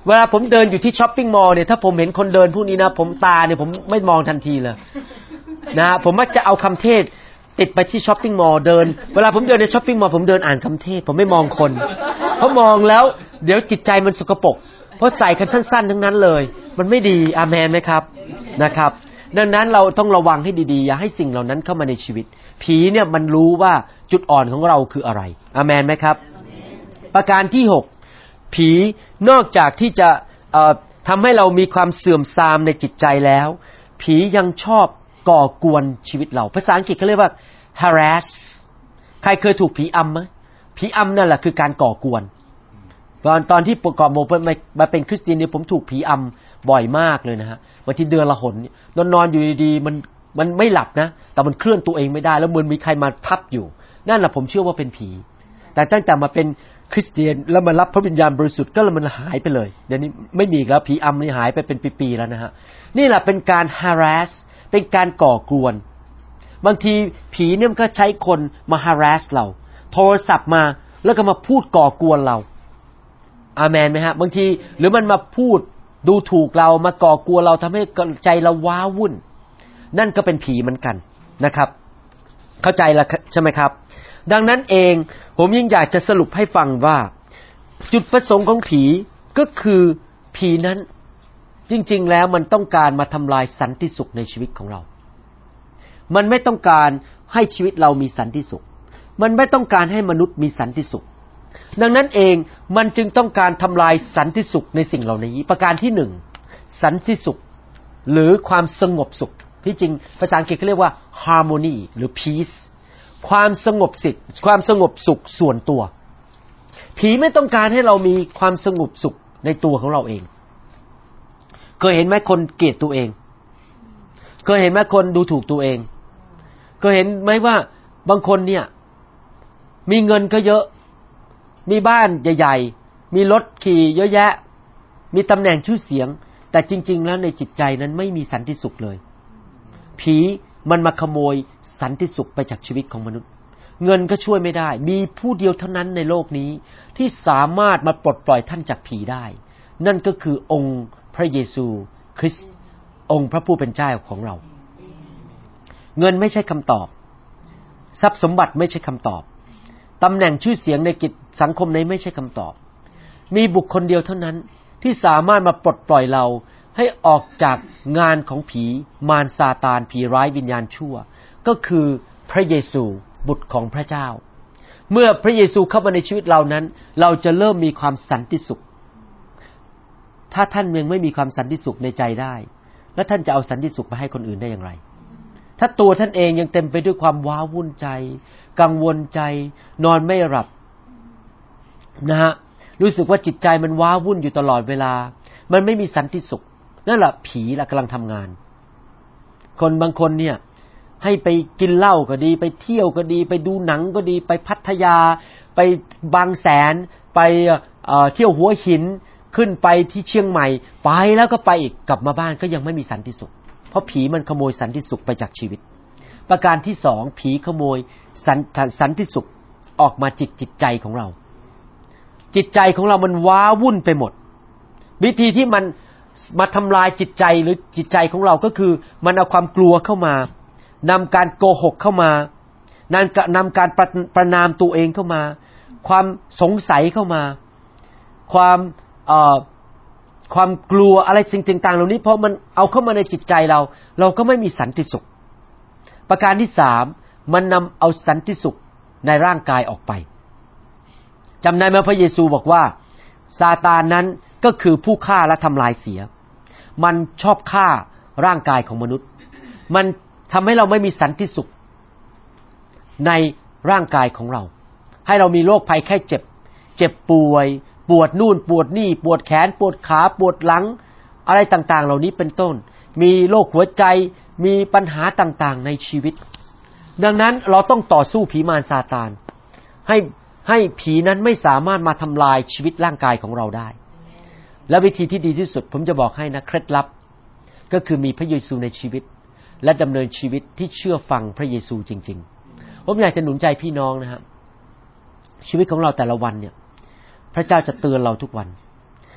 เวลาผมเดินอยู่ที่ช้อปปิ้งมอลล์เนี่ยถ้าผมเห็นคนเดินพวกนี้นะผมตาเนี่ยผมไม่มองทันทีเลยนะผมมักจะเอาคำเทศติดไปที่ช้อปปิ้งมอลล์เดินเวลาผมเดินในช้อปปิ้งมอลล์ผมเดินอ่านคำเทศผมไม่มองคนเพราะมองแล้วเดี๋ยวจิตใจมันสกปรกเพราะใส่กันสั้นๆทั้งนั้นเลยมันไม่ดีอาเมนไหมครับนะครับดังนั้นเราต้องระวังให้ดีๆอย่าให้สิ่งเหล่านั้นเข้ามาในชีวิตผีเนี่ยมันรู้ว่าจุดอ่อนของเราคืออะไรอาเมนไหมครับประการที่หกผีนอกจากที่จะเอ่อทำให้เรามีความเสื่อมทรามในจิตใจแล้วผียังชอบก่อกวนชีวิตเราภาษาอังกฤษเขาเรียกว่า harass ใครเคยถูกผีอำไหมผีอำนั่นแหละคือการก่อกวนตอนตอนที่ประกอบโมมาเป็นคริสเตียนเนี่ยผมถูกผีอำบ่อยมากเลยนะฮะบางทีเดือนละหนนอนนอนอยู่ดีๆมันมันไม่หลับนะแต่มันเคลื่อนตัวเองไม่ได้แล้วเหมือนมีใครมาทับอยู่นั่นแหละผมเชื่อว่าเป็นผีแต่ตั้งแต่มาเป็นคริสเตียนแล้วมารับพระวิญญาณบริสุทธิ์ก็เลยมันหายไปเลยเดี๋ยวนี้ไม่มีแล้วผีอำนี่หายไปเป็นปีๆแล้วนะฮะนี่แหละเป็นการ harass เป็นการก่อกวนบางทีผีเนี่ยมันก็ใช้คนมา harass เราโทรศัพท์มาแล้วก็มาพูดก่อกวนเราอาเมนไหมฮะบางทีหรือมันมาพูดดูถูกเรามาก่อกวนเราทำให้ใจเราว้าวุ่นนั่นก็เป็นผีเหมือนกันนะครับเข้าใจแล้วใช่ไหมครับดังนั้นเองผมยิ่งอยากจะสรุปให้ฟังว่าจุดประสงค์ของผีก็คือผีนั้นจริงๆแล้วมันต้องการมาทำลายสันติสุขในชีวิตของเรามันไม่ต้องการให้ชีวิตเรามีสันติสุขมันไม่ต้องการให้มนุษย์มีสันติสุขดังนั้นเองมันจึงต้องการทำลายสันติสุขในสิ่งเหล่านี้ประการที่หนึ่งสันติสุขหรือความสงบสุขที่จริงภาษาอังกฤษเขาเรียกว่า harmony หรือ peace ความสงบสุขความสงบสุขส่วนตัวผีไม่ต้องการให้เรามีความสงบสุขในตัวของเราเองเคยเห็นไหมคนเกลียดตัวเองเคยเห็นไหมคนดูถูกตัวเองเคยเห็นไหมว่าบางคนเนี่ยมีเงินก็เยอะมีบ้านใหญ่ๆมีรถขี่เยอะแยะมีตำแหน่งชื่อเสียงแต่จริงๆแล้วในจิตใจนั้นไม่มีสันติสุขเลยผีมันมาขโมยสันติสุขไปจากชีวิตของมนุษย์เงินก็ช่วยไม่ได้มีผู้เดียวเท่านั้นในโลกนี้ที่สามารถมาปลดปล่อยท่านจากผีได้นั่นก็คือองค์พระเยซูคริสต์องค์พระผู้เป็นเจ้าของเราเงินไม่ใช่คำตอบทรัพย์สมบัติไม่ใช่คำตอบตำแหน่งชื่อเสียงในกิจสังคมนี้ไม่ใช่คำตอบมีบุคคลเดียวเท่านั้นที่สามารถมาปลดปล่อยเราให้ออกจากงานของผีมารซาตานผีร้ายวิญญาณชั่วก็คือพระเยซูบุตรของพระเจ้าเมื่อพระเยซูเข้ามาในชีวิตเรานั้นเราจะเริ่มมีความสันติสุขถ้าท่านยังไม่มีความสันติสุขในใจได้แล้วท่านจะเอาสันติสุขไปให้คนอื่นได้อย่างไรถ้าตัวท่านเองยังเต็มไปด้วยความว้าวุ่นใจกังวลใจนอนไม่หลับนะฮะรู้สึกว่าจิตใจมันว้าวุ่นอยู่ตลอดเวลามันไม่มีสันติสุขนั่นแหละผีล่ะกำลังทำงานคนบางคนเนี่ยให้ไปกินเหล้าก็ดีไปเที่ยวก็ดีไปดูหนังก็ดีไปพัทยาไปบางแสนไปเอ่อเที่ยวหัวหินขึ้นไปที่เชียงใหม่ไปแล้วก็ไปอีกกลับมาบ้านก็ยังไม่มีสันติสุขเพราะผีมันขโมยสันติสุขไปจากชีวิตประการที่สองผีขโมยสันสันติสุขออกมาจิตจิตใจของเราจิตใจของเรามันว้าวุ่นไปหมดวิธีที่มันมาทำลายจิตใจหรือจิตใจของเราก็คือมันเอาความกลัวเข้ามานำการโกหกเข้ามานำนำการประประนามตัวเองเข้ามาความสงสัยเข้ามาความเอ่อความกลัวอะไรสิ่งต่างๆเหล่านี้เพราะมันเอาเข้ามาในจิตใจเราเราก็ไม่มีสันติสุขประการที่สามมันนำเอาสันติสุขในร่างกายออกไปจำได้ไหมพระเยซูบอกว่าซาตานนั้นก็คือผู้ฆ่าและทำลายเสียมันชอบฆ่าร่างกายของมนุษย์มันทำให้เราไม่มีสันติสุขในร่างกายของเราให้เรามีโรคภัยแค่เจ็บเจ็บป่วยปวดนู่นปวดนี่ปวดแขนปวดขาปวดหลังอะไรต่างๆเหล่านี้เป็นต้นมีโรคหัวใจมีปัญหาต่างๆในชีวิตดังนั้นเราต้องต่อสู้ผีมารซาตานให้ให้ผีนั้นไม่สามารถมาทำลายชีวิตร่างกายของเราได้และวิธีที่ดีที่สุดผมจะบอกให้นะเคล็ดลับก็คือมีพระเยซูในชีวิตและดำเนินชีวิตที่เชื่อฟังพระเยซูจริงๆผมอยากจะหนุนใจพี่น้องนะครับชีวิตของเราแต่ละวันเนี่ยพระเจ้าจะเตือนเราทุกวัน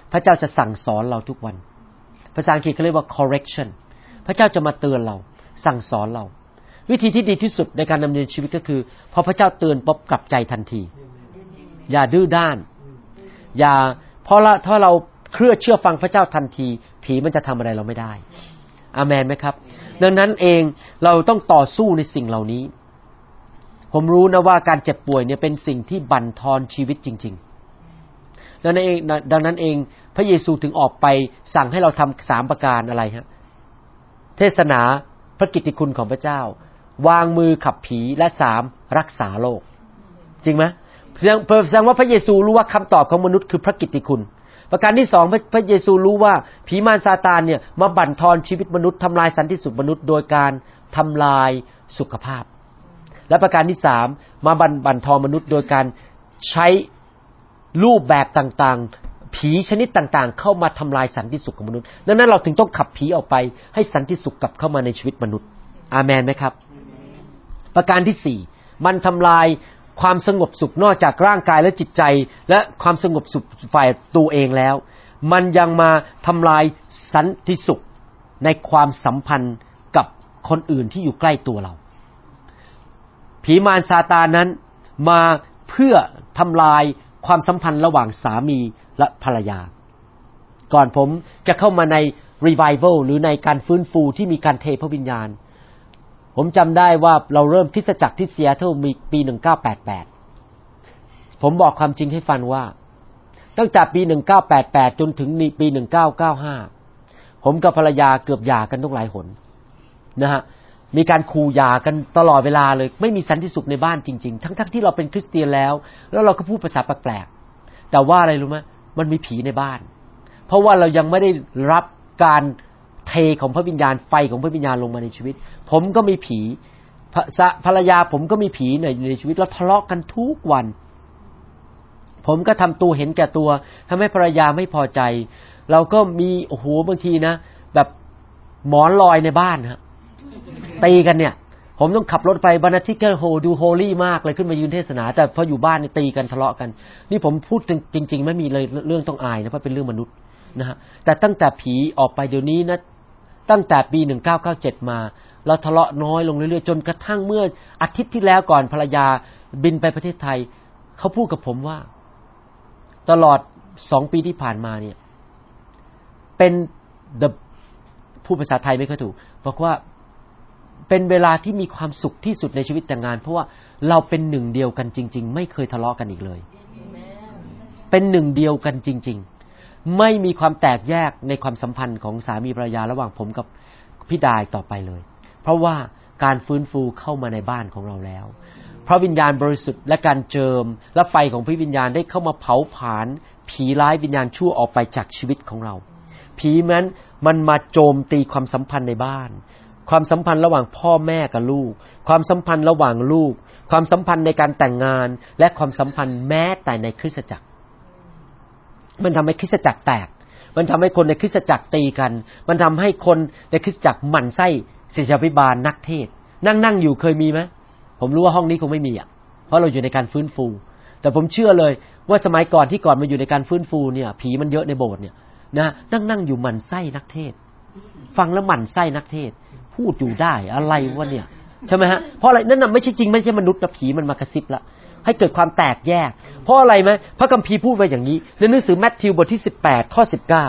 พระเจ้าจะสั่งสอนเราทุกวันภาษาอังกฤษเขาเรียกว่า correction พระเจ้าจะมาเตือนเราสั่งสอนเราวิธีที่ดีที่สุดในการดำเนินชีวิตก็คือพอพระเจ้าเตือนปุ๊บกลับใจทันทีอย่าดื้อด้านอย่าเพราะละถ้าเราเคลื่อนเชื่อฟังพระเจ้าทันทีผีมันจะทำอะไรเราไม่ได้อาเมนไหมครับดังนั้นเองเราต้องต่อสู้ในสิ่งเหล่านี้ผมรู้นะว่าการเจ็บป่วยเนี่ยเป็นสิ่งที่บั่นทอนชีวิตจริงๆดังนั้นเองดังนั้นเองพระเยซูถึงออกไปสั่งให้เราทำสามประการอะไรฮะเทศนาพระกิตติคุณของพระเจ้าวางมือขับผีและสามรักษาโรคจริงไหมแสดงว่าพระเยซูรู้ว่าคำตอบของมนุษย์คือพระกิตติคุณประการที่สองพระเยซูรู้ว่าผีมารซาตานเนี่ยมาบั่นทอนชีวิตมนุษย์ทำลายสันติสุขมนุษย์โดยการทำลายสุขภาพและประการที่สามมาบั่นบั่นทอนมนุษย์โดยการใช้รูปแบบต่างๆผีชนิดต่างๆเข้ามาทำลายสันติสุขของมนุษย์ดังนั้นเราถึงต้องขับผีออกไปให้สันติสุขกลับเข้ามาในชีวิตมนุษย์อาเมนไหมครับประการที่สี่มันทำลายความสงบสุขนอกจากร่างกายและจิตใจและความสงบสุขฝ่ายตัวเองแล้วมันยังมาทำลายสันติสุขในความสัมพันธ์กับคนอื่นที่อยู่ใกล้ตัวเราผีมารซาตานนั้นมาเพื่อทำลายความสัมพันธ์ระหว่างสามีและภรรยาก่อนผมจะเข้ามาใน revival หรือในการฟื้นฟูที่มีการเทพระวิญญาณผมจำได้ว่าเราเริ่มคริสตจักรที่ซีแอตเทิลมีปีหนึ่งเก้าแปดแปดผมบอกความจริงให้ฟังว่าตั้งแต่ปีหนึ่งเก้าแปดแปดจนถึงปีหนึ่งเก้าเก้าห้าผมกับภรรยาเกือบหย่ากันทุกหลายหนนะฮะมีการขู่หย่ากันตลอดเวลาเลยไม่มีสันติสุขในบ้านจริงๆทั้งๆที่เราเป็นคริสเตียนแล้วแล้วเราก็พูดภาษาแปลกๆแต่ว่าอะไรรู้ไหมมันมีผีในบ้านเพราะว่าเรายังไม่ได้รับการเทของพระวิญญาณไฟของพระวิญญาณลงมาในชีวิตผมก็มีผีภรรยาผมก็มีผีในในชีวิตเราทะเลาะกันทุกวันผมก็ทำตัวเห็นแก่ตัวทำให้ภรรยาไม่พอใจเราก็มีโอ้โหบางทีนะแบบหมอนลอยในบ้านฮะตีกันเนี่ยผมต้องขับรถไปบรรณาธิการโหดูโฮลี่มากเลยขึ้นมายืนเทศนาแต่พออยู่บ้านนี่ตีกันทะเลาะกันนี่ผมพูดจริงๆไม่มีเลยเรื่องต้องอายนะเพราะเป็นเรื่องมนุษย์นะฮะแต่ตั้งแต่ผีออกไปเดี๋ยวนี้นะตั้งแต่ปีหนึ่งเก้าเก้าเจ็ดมาเราทะเลาะน้อยลงเรื่อยๆจนกระทั่งเมื่ออาทิตย์ที่แล้วก่อนภรรยาบินไปประเทศไทยเขาพูดกับผมว่าตลอดสองปีที่ผ่านมาเนี่ยเป็น the พูดภาษาไทยไม่ค่อยถูกบอกว่าเป็นเวลาที่มีความสุขที่สุดในชีวิตแต่งงานเพราะว่าเราเป็นหนึ่งเดียวกันจริงๆไม่เคยทะเลาะกันอีกเลยเป็นหนึ่งเดียวกันจริงๆไม่มีความแตกแยกในความสัมพันธ์ของสามีภรรยาระหว่างผมกับพี่ดายต่อไปเลยเพราะว่าการฟื้นฟูเข้ามาในบ้านของเราแล้วพระวิญญาณบริสุทธิ์และการเจิมและไฟของพระวิญญาณได้เข้ามาเผาผลาญผีร้ายวิญญาณชั่วออกไปจากชีวิตของเราผีนั้นมันมาโจมตีความสัมพันธ์ในบ้านความสัมพันธ์ระหว่างพ่อแม่กับลูกความสัมพันธ์ระหว่างลูกความสัมพันธ์ในการแต่งงานและความสัมพันธ์แม้แต่ในคริสตจักรมันทำให้คริสตจักรแตกมันทำให้คนในคริสตจักรตีกันมันทำให้คนในคริสตจักรหมั่นไส้ศิษยาภิบาลนักเทศนั่งนั่งอยู่เคยมีไหมผมรู้ว่าห้องนี้คงไม่มีอ่ะเพราะเราอยู่ในการฟื้นฟูแต่ผมเชื่อเลยว่าสมัยก่อนที่ก่อนมาอยู่ในการฟื้นฟูเนี่ยผีมันเยอะในโบสถ์เนี่ยนะนั่งนั่งอยู่หมั่นไส้นักเทศฟังแล้วหมั่นไส้นักเทศพูดอยู่ได้อะไรวะเนี่ยใช่ไหมฮะเพราะอะไรนั่นน่ะไม่ใช่จริงไม่ใช่มนุษย์นะผีมันมากระซิบละให้เกิดความแตกแยกเพราะอะไรไหมพระคัมภีร์พูดไว้อย่างนี้ในหนังสือมัทธิวบทที่สิบแปดข้อสิบเก้า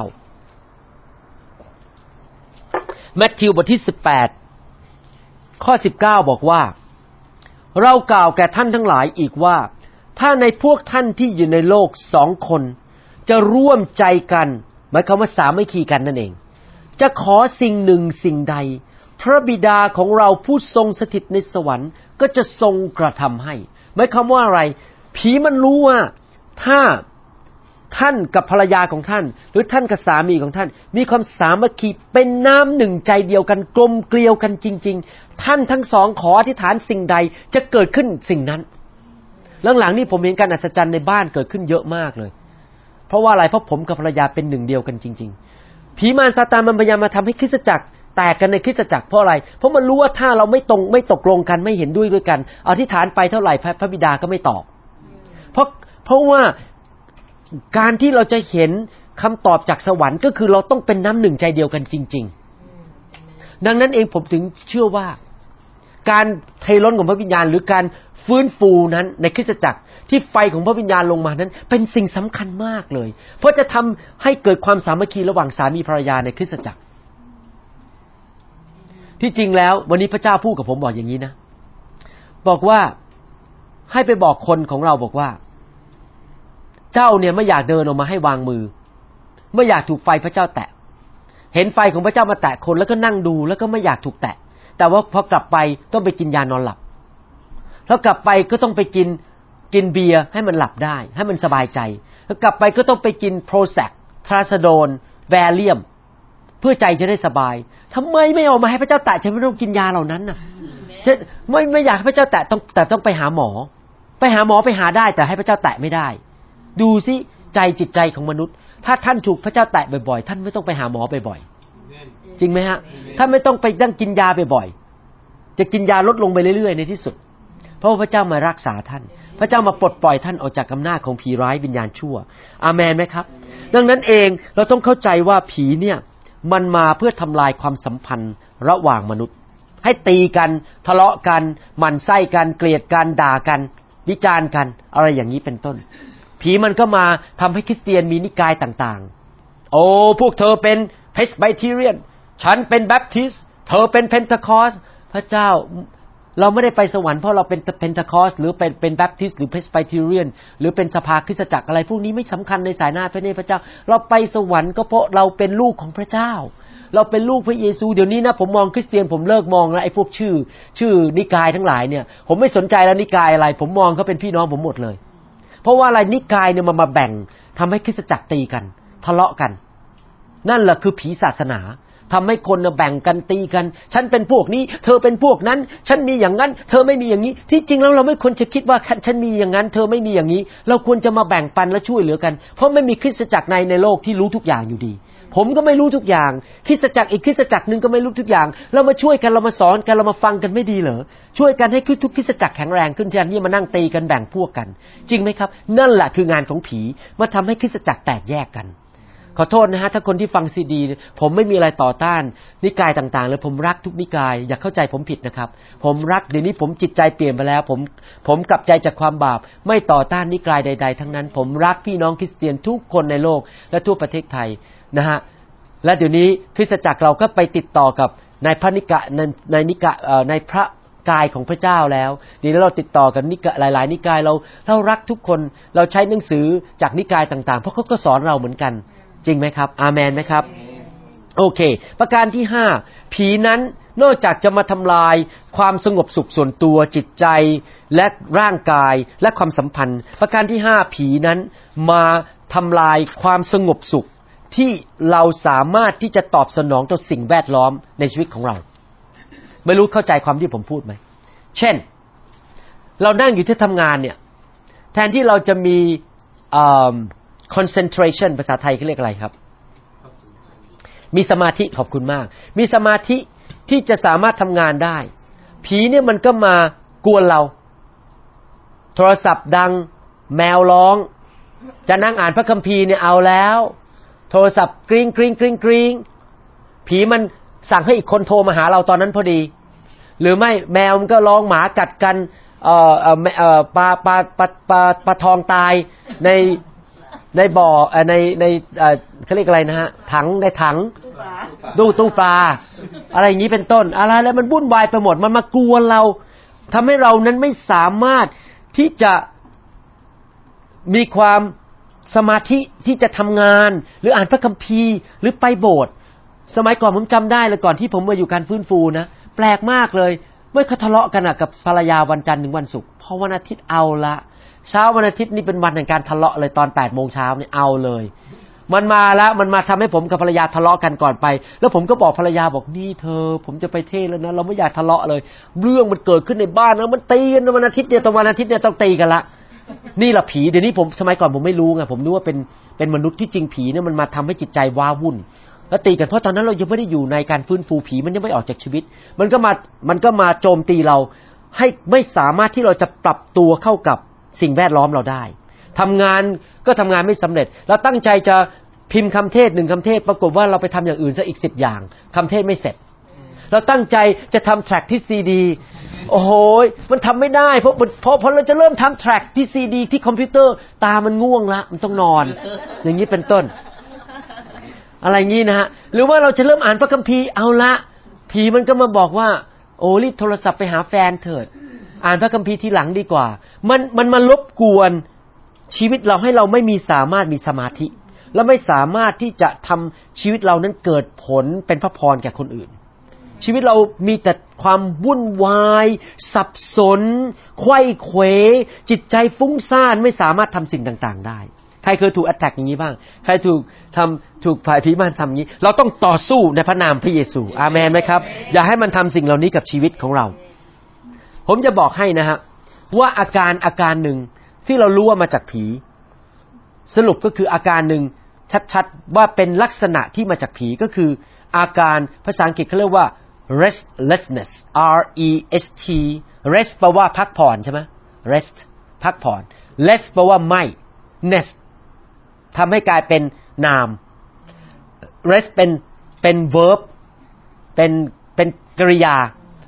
มัทธิวบทที่สิบแปดข้อสิบเก้าบอกว่าเรากล่าวแก่ท่านทั้งหลายอีกว่าถ้าในพวกท่านที่อยู่ในโลกสองคนจะร่วมใจกันหมายความว่าสามัคคีกันนั่นเองจะขอสิ่งหนึ่งสิ่งใดพระบิดาของเราผู้ทรงสถิตในสวรรค์ก็จะทรงกระทำให้หมายความว่าอะไรผีมันรู้ว่าถ้าท่านกับภรรยาของท่านหรือท่านกับสามีของท่านมีความสามัคคีเป็นน้ำหนึ่งใจเดียวกันกลมเกลียวกันจริงๆท่านทั้งสองขออธิษฐานสิ่งใดจะเกิดขึ้นสิ่งนั้นหลังๆนี่ผมเห็นการอัศจรรย์ในบ้านเกิดขึ้นเยอะมากเลยเพราะว่าอะไรเพราะผมกับภรรยาเป็นหนึ่งเดียวกันจริงๆผีมารซาตานมันพยายามมาทำให้คริสตจักรแตกกันในคริสตจักรเพราะอะไรเพราะมันรู้ว่าถ้าเราไม่ตรงไม่ตกลงกันไม่เห็นด้วยด้วยกันอธิษฐานไปเท่าไหร่พระบิดาก็ไม่ตอบเพราะเพราะว่าการที่เราจะเห็นคำตอบจากสวรรค์ก็คือเราต้องเป็นน้ำหนึ่งใจเดียวกันจริงๆดังนั้นเองผมถึงเชื่อว่าการเทล้นของพระวิญญาณหรือการฟื้นฟูนั้นในคริสตจักรที่ไฟของพระวิญญาณลงมานั้นเป็นสิ่งสำคัญมากเลยเพราะจะทำให้เกิดความสามัคคีระหว่างสามีภรรยาในคริสตจักรที่จริงแล้ววันนี้พระเจ้าพูดกับผมบอกอย่างนี้นะบอกว่าให้ไปบอกคนของเราบอกว่าเจ้าเนี่ยไม่อยากเดินออกมาให้วางมือไม่อยากถูกไฟพระเจ้าแตะเห็นไฟของพระเจ้ามาแตะคนแล้วก็นั่งดูแล้วก็ไม่อยากถูกแตะแต่ว่าพอกลับไปต้องไปกินยานอนหลับแล้วกลับไปก็ต้องไปกินกินเบียร์ให้มันหลับได้ให้มันสบายใจแล้วกลับไปก็ต้องไปกินโปรแซคทราซาโดนแวลเลียมเพื่อใจจะได้สบายทำไมไม่เอามาให้พระเจ้าแตะฉันไม่ต้องกินยาเหล่านั้นน่ะฉันไม่ไม่อยากให้พระเจ้าแตะต้องแต่ต้องไปหาหมอไปหาหมอไปหาได้แต่ให้พระเจ้าแตะไม่ได้ดูสิใจจิตใจของมนุษย์ถ้าท่านถูกพระเจ้าแตะบ่อยๆท่านไม่ต้องไปหาหมอบ่อยๆจริงไหมฮะท่านไม่ต้องไปนั่งกินยาบ่อยๆจะกินยาลดลงไปเรื่อยๆในที่สุดเพราะว่าพระเจ้ามารักษาท่านพระเจ้ามาปลดปล่อยท่านออกจากอำนาจของผีร้ายวิญญาณชั่วอาเมนไหมครับดังนั้นเองเราต้องเข้าใจว่าผีเนี่ยมันมาเพื่อทำลายความสัมพันธ์ระหว่างมนุษย์ให้ตีกันทะเลาะกันหมั่นไส้กันเกลียดกันด่ากันวิจารณ์กันอะไรอย่างนี้เป็นต้นผีมันก็มาทำให้คริสเตียนมีนิกายต่างๆโอ้พวกเธอเป็นเพสไบเทเรียนฉันเป็นแบปทิสต์เธอเป็นเพนทาคอสพระเจ้าเราไม่ได้ไปสวรรค์เพราะเราเป็นเพนทาคอสหรือเป็นเป็นแบปทิสต์หรือเพสไบเทเรียนหรือเป็นสภาคริสตจักรอะไรพวกนี้ไม่สำคัญในสายหน้าพระเนตรพระเจ้าเราไปสวรรค์ก็เพราะเราเป็นลูกของพระเจ้าเราเป็นลูกพระเยซูเดี๋ยวนี้นะผมมองคริสเตียนผมเลิกมองแล้วไอ้พวกชื่อชื่อนิกายทั้งหลายเนี่ยผมไม่สนใจแล้วนิกายอะไรผมมองเขาเป็นพี่น้องผมหมดเลยเพราะว่าอะไรนิกายเนี่ยมันมาแบ่งทำให้คริสตจักรตีกันทะเลาะกันนั่นแหละคือผีศาสนาทำให้คนแบ่งกันตีกันฉันเป็นพวกนี้เธอเป็นพวกนั้นฉันมีอย่างนั้นเธอไม่มีอย่างนี้ที่จริงแล้วเราไม่ควรจะคิดว่าฉันมีอย่างนั้นเธอไม่มีอย่างนี้เราควรจะมาแบ่งปันและช่วยเหลือกันเพราะไม่มีคริสตจักรในในโลกที่รู้ทุกอย่างอยู่ดีผมก็ไม่รู้ทุกอย่างคริสตจักรอีกคริสตจักรนึงก็ไม่รู้ทุกอย่างเรามาช่วยกันเรามาสอนกันเรามาฟังกันไม่ดีเหรอช่วยกันให้ทุกคริสตจักรแข็งแรงขึ้นแทนที่มานั่งตีกันแบ่งพวกกันจริงไหมครับนั่นแหละคืองานของผีมาทำให้คริสตจักรแตกแยกกันขอโทษนะฮะถ้าคนที่ฟังซีดีผมไม่มีอะไรต่อต้านนิกายต่างๆเลยผมรักทุกนิกายอย่าเข้าใจผมผิดนะครับผมรักเดี๋ยวนี้ผมจิตใจเปลี่ยนไปแล้วผมผมกลับใจจากความบาปไม่ต่อต้านนิกายใดๆทั้งนั้นผมรักพี่น้องคริสเตียนทุกคนในโลกและทั่วประเทศไทยนะฮะและเดี๋ยวนี้คริสตจักรเราก็ไปติดต่อกับในพระนิกายในในนิกายเอ่อในพระกายของพระเจ้าแล้วเดี๋ยวเราติดต่อกันนิกายหลายๆนิกายเราเรารักทุกคนเราใช้หนังสือจากนิกายต่างๆเพราะเขาก็สอนเราเหมือนกันจริงไหมครับอาเมนไหมครับโอเคประการที่ห้าผีนั้นนอกจากจะมาทำลายความสงบสุขส่วนตัวจิตใจและร่างกายและความสัมพันธ์ประการที่ห้าผีนั้นมาทำลายความสงบสุขที่เราสามารถที่จะตอบสนองต่อสิ่งแวดล้อมในชีวิตของเราไม่รู้เข้าใจความที่ผมพูดไหมเช่นเรานั่งอยู่ที่ทำงานเนี่ยแทนที่เราจะมีconcentration ภาษาไทยเขาเรียกอะไรครับมีสมาธิขอบคุณมากมีสมาธิที่จะสามารถทำงานได้ผีเนี่ยมันก็มากวนเราโทรศัพท์ดังแมวร้องจะนั่งอ่านพระคัมภีร์เนี่ยเอาแล้วโทรศัพท์กริ๊งกริ๊งกริ๊งกริ๊งผีมันสั่งให้อีกคนโทรมาหาเราตอนนั้นพอดีหรือไม่แมวมันก็ร้องหมากัดกันเอ่อเอ่อเอ่อปลาปลาปลาปลาปลาทองตายในในบ่อในในเอ่อเขาเรียกอะไรนะฮะถังในถังตู้ตู้ปลาอะไรอย่างนี้เป็นต้นอะไรแล้วมันวุ่นวายไปหมดมันมากวนเราทำให้เรานั้นไม่สามารถที่จะมีความสมาธิที่จะทำงานหรืออ่านพระคัมภีร์หรือไปโบสถ์สมัยก่อนผมจำได้เลยก่อนที่ผมมาอยู่การฟื้นฟูนะแปลกมากเลยเมื่อเขาทะเลาะกันกับภรรยาวันจันทร์ถึงวันศุกร์พอวันอาทิตย์เอาละเช้าวันอาทิตย์นี่เป็นวันแห่งการทะเลาะเลยตอน แปดโมง เช้านี่เอาเลยมันมาแล้วมันมาทำให้ผมกับภรรยาทะเลาะกันก่อนไปแล้วผมก็บอกภรรยาบอกนี่เธอผมจะไปเทศแล้วนะเราไม่อยากทะเลาะเลยเรื่องมันเกิดขึ้นในบ้านแล้วมันตีกันวันอาทิตย์เนี่ยตอนวันอาทิตย์เนี่ยต้องตีกันละนี่แหละผีเดี๋ยวนี้ผมสมัยก่อนผมไม่รู้ไงผมนึกว่าเป็นเป็นมนุษย์ที่จริงผีเนี่ยมันมาทำให้จิตใจว้าวุ่นแล้วตีกันเพราะตอนนั้นเรายังไม่ได้อยู่ในการฟื้นฟูผีมันยังไม่ออกจากชีวิตมันก็มามันก็มาโจมตีเราให้ไม่สามารถที่เราจะปรับตัวเข้ากับสิ่งแวดล้อมเราได้ทำงานก็ทำงานไม่สำเร็จเราตั้งใจจะพิมพ์คำเทศหนึ่งคำเทศปรากฏว่าเราไปทำอย่างอื่นซะอีกสิบอย่างคำเทศไม่เสร็จเราตั้งใจจะทำแทร็กที่ซีดีโอ้โหมันทำไม่ได้เพราะเพราะเพราะเราจะเริ่มทำแทร็กที่ซีดีที่คอมพิวเตอร์ตามันง่วงละมันต้องนอนอย่างนี้เป็นต้นอะไรงี้นะฮะหรือว่าเราจะเริ่มอ่านพระคัมภีร์เอาละผีมันก็มาบอกว่าโอ้รีบโทรศัพท์ไปหาแฟนเถิดอ่านพระคัมภีร์ทีหลังดีกว่ามันมันมารบกวนชีวิตเราให้เราไม่มีสามารถมีสมาธิและไม่สามารถที่จะทำชีวิตเรานั้นเกิดผลเป็นพระพรแก่คนอื่นชีวิตเรามีแต่ความวุ่นวายสับสนไขว้เขวจิตใจฟุ้งซ่านไม่สามารถทำสิ่งต่างๆได้ใครเคยถูกแอทแทคอย่างนี้บ้างใครถูกทำถูกฝ่ายผีมารทำอย่างนี้เราต้องต่อสู้ในพระนามพระเยซูอาเมนไหมครับอย่าให้มันทำสิ่งเหล่านี้กับชีวิตของเราผมจะบอกให้นะฮะว่าอาการอาการหนึ่งที่เรารู้ว่ามาจากผีสรุปก็คืออาการหนึ่งชัดๆว่าเป็นลักษณะที่มาจากผีก็คืออาการภาษาอังกฤษเขาเรียกว่า restlessness R E S T rest แปลว่าพักผ่อนใช่ไหม rest พักผ่อน less แปลว่าไม่ ness ทำให้กลายเป็นนาม rest เป็นเป็น verb เป็นเป็นกริยา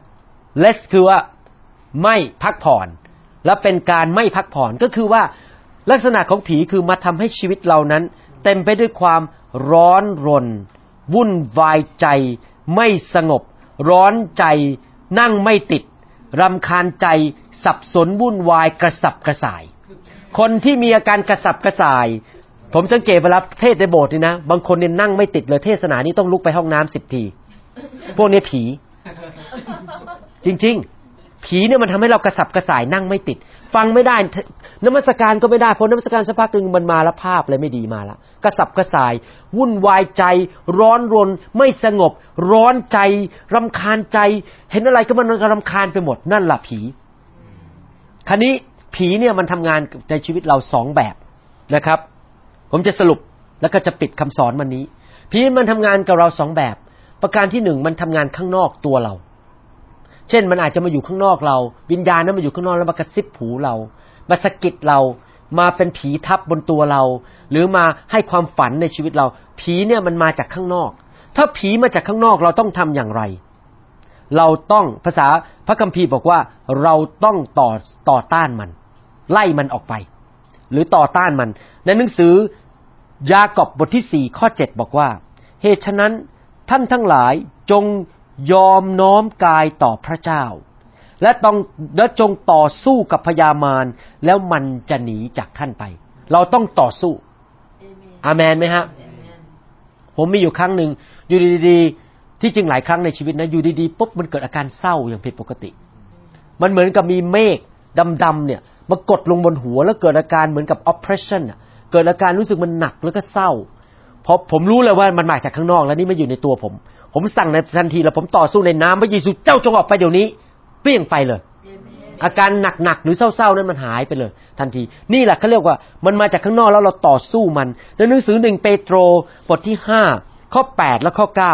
less คือว่าไม่พักผ่อนและเป็นการไม่พักผ่อนก็คือว่าลักษณะของผีคือมาทำให้ชีวิตเรานั้นเต็มไปด้วยความร้อนรนวุ่นวายใจไม่สงบร้อนใจนั่งไม่ติดรำคาญใจสับสนวุ่นวายกระสับกระส่ายคนที่มีอาการกระสับกระส่ายผมสังเกตเวลาเทศในโบสถ์นี่นะบางคนเนี่ยนั่งไม่ติดเลยเทศนานี้ต้องลุกไปห้องน้ำสิบทีพวกนี้ผีจริงๆผีเนี่ยมันทำให้เรากระสับกระส่ายนั่งไม่ติดฟังไม่ได้นมัสการก็ไม่ได้เพราะนมัสการสักพักนึงมันมาแล้วภาพเลยไม่ดีมาแล้วกระสับกระส่ายวุ่นวายใจร้อนรนไม่สงบร้อนใจรำคาญใจเห็นอะไรก็มันรำคาญไปหมดนั่นล่ะผีคราวนี้ผีเนี่ยมันทำงานในชีวิตเราสองแบบนะครับผมจะสรุปแล้วก็จะปิดคำสอนวันนี้ผีมันทำงานกับเราสองแบบประการที่หนึ่งมันทำงานข้างนอกตัวเราเช่นมันอาจจะมาอยู่ข้างนอกเราวิญญาณนั้นมาอยู่ข้างนอกแล้วมากระซิบหูเรามาสะกิดเรามาเป็นผีทับบนตัวเราหรือมาให้ความฝันในชีวิตเราผีเนี่ยมันมาจากข้างนอกถ้าผีมาจากข้างนอกเราต้องทำอย่างไรเราต้องภาษาพระคัมภีร์บอกว่าเราต้องต่อต่อต้านมันไล่มันออกไปหรือต่อต้านมันในหนังสือยากอบบทที่สี่ข้อเจ็ดบอกว่าเหตุฉะนั้นท่านทั้งหลายจงยอมน้อมกายต่อพระเจ้าและต้องและจงต่อสู้กับพญามารแล้วมันจะหนีจากท่านไปเราต้องต่อสู้อาเมนไหมฮะผมมีอยู่ครั้งหนึ่งอยู่ดีๆที่จริงหลายครั้งในชีวิตนะอยู่ดีๆปุ๊บมันเกิดอาการเศร้าอย่างผิดปกติมันเหมือนกับมีเมฆดำๆเนี่ยมากดลงบนหัวแล้วเกิดอาการเหมือนกับ oppression อ่ะเกิดอาการรู้สึกมันหนักแล้วก็เศร้าเพราะผมรู้เลยว่ามันมาจากข้างนอกแล้วนี่ไม่อยู่ในตัวผมผมสั่งในทันทีแล้วผมต่อสู้ในนามพระเยซูเจ้าจงออกไปเดี๋ยวนี้เปรี้ยงไปเลยอาการหนักๆหรือเศร้าๆนั้นมันหายไปเลยทันทีนี่แหละเขาเรียกว่ามันมาจากข้างนอกแล้วเราต่อสู้มันในหนังสือหนึ่งเปโตรบทที่ห้าข้อแปดและข้อเก้า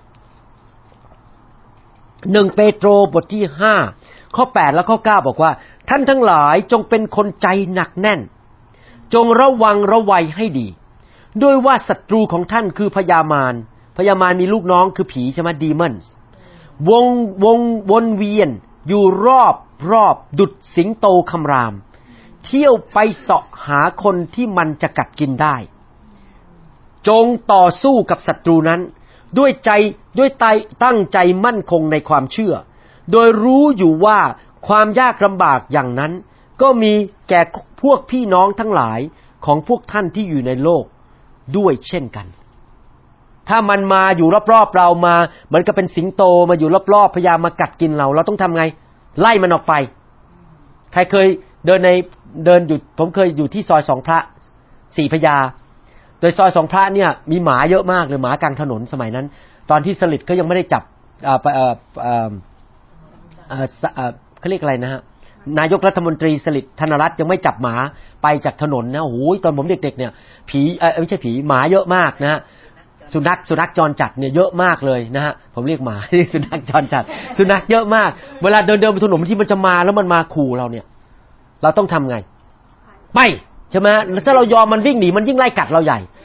หนึ่งเปโตรบทที่ห้าข้อแปดและข้อเก้าบอกว่าท่านทั้งหลายจงเป็นคนใจหนักแน่นจงระวังระวัยให้ดีด้วยว่าศัตรูของท่านคือพญามารพญามารมีลูกน้องคือผีใช่ไหม demons วงวงวนเวียนอยู่รอบรอบดุจสิงโตคำรามเที่ยวไปเสาะหาคนที่มันจะกัดกินได้จงต่อสู้กับศัตรูนั้นด้วยใจด้วยใจตั้งใจมั่นคงในความเชื่อโดยรู้อยู่ว่าความยากลำบากอย่างนั้นก็มีแก่พวกพี่น้องทั้งหลายของพวกท่านที่อยู่ในโลกด้วยเช่นกันถ้ามันมาอยู่รอบๆเรามาเหมือนกับเป็นสิงโตมาอยู่รอบๆพยายามมากัดกินเราเราต้องทำไงไล่มันออกไปใครเคยเดินในเดินอยู่ผมเคยอยู่ที่ซอยสองพระสี่พญาโดยซอยสองพระเนี่ยมีหมาเยอะมากเลยหมากลางถนนสมัยนั้นตอนที่สลิดก็ยังไม่ได้จับเอ่อเอ่อเอ่อเอ่อเขาเรียกอะไรนะฮะนายกรัฐมนตรีสลิดธนรัตน์ยังไม่จับหมาไปจากถนนนะโอ้โหตอนผมเด็กๆเนี่ยผีเอ่อไม่ใช่ผีหมาเยอะมากนะฮะสุนัขสุนัขจรจัดเนี่ยเยอะมากเลยนะฮะผมเรียกหมาสุนัขจรจัดสุนัขเยอะมากเวลาเดินเดินบนถนนที่มันจะมาแล้วมันมาขู่เราเนี่ยเราต้องทำไงไปใช่ไหมถ้าเรายอมมันวิ่งหนีมันยิ่งไล่กัดเราใหญ่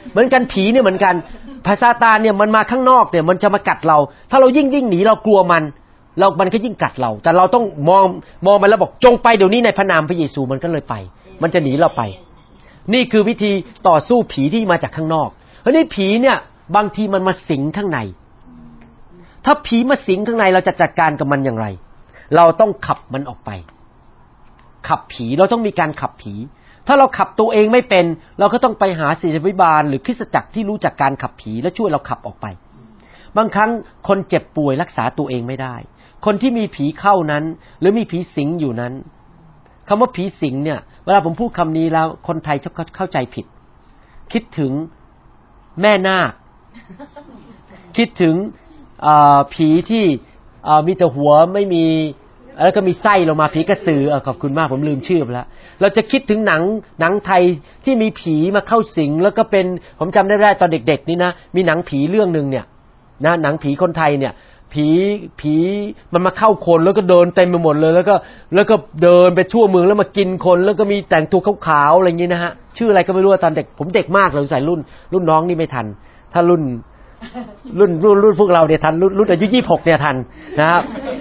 เหมือนกันผีเนี่ยเหมือนกันภาษาตาเนี่ยมันมาข้างนอกเนี่ยมันจะมากัดเราถ้าเรายิ่งวิ่งหนีเรากลัวมันเรามันก็ยิ่งกัดเราแต่เราต้องมองมองไปแล้วบอกจงไปเดี๋ยวนี้ในพระนามพระเยซูมันก็เลยไปมันจะหนีเราไปนี่คือวิธีต่อสู้ผีที่มาจากข้างนอกเพราะนี่ผีเนี่ยบางทีมันมาสิงข้างในถ้าผีมาสิงข้างในเราจะจัดการกับมันอย่างไรเราต้องขับมันออกไปขับผีเราต้องมีการขับผีถ้าเราขับตัวเองไม่เป็นเราก็ต้องไปหาศิษยาภิบาลหรือคริสตจักรที่รู้จักการขับผีและช่วยเราขับออกไปบางครั้งคนเจ็บป่วยรักษาตัวเองไม่ได้คนที่มีผีเข้านั้นหรือมีผีสิงอยู่นั้นคำว่าผีสิงเนี่ยเวลาผมพูดคำนี้แล้วคนไทยจะเข้าใจผิดคิดถึงแม่นาคคิดถึงผีที่มีแต่หัวไม่มีแล้วก็มีไส้ลงมาผีกระสือขอบคุณมากผมลืมชื่อไปแล้วเราจะคิดถึงหนังหนังไทยที่มีผีมาเข้าสิงแล้วก็เป็นผมจำได้ได้ตอนเด็กๆนี่นะมีหนังผีเรื่องนึงเนี่ยนะหนังผีคนไทยเนี่ยผีผีมันมาเข้าคนแล้วก็เดินเต็มไปหมดเลยแล้วก็แล้วก็เดินไปทั่วเมืองแล้วมากินคนแล้วก็มีแต่งตัวขาวๆอะไรอย่างงี้นะฮะชื่ออะไรก็ไม่รู้ตอนเด็กผมเด็กมากเลยใส่รุ่นรุ่นน้องนี่ไม่ทันถ้ารุ่นรุ่นรุ่นรุ่นพวกเราเนี่ยทันรุ่นรุ่นอายุยี่สิบหกเนี่ยทันนะครับ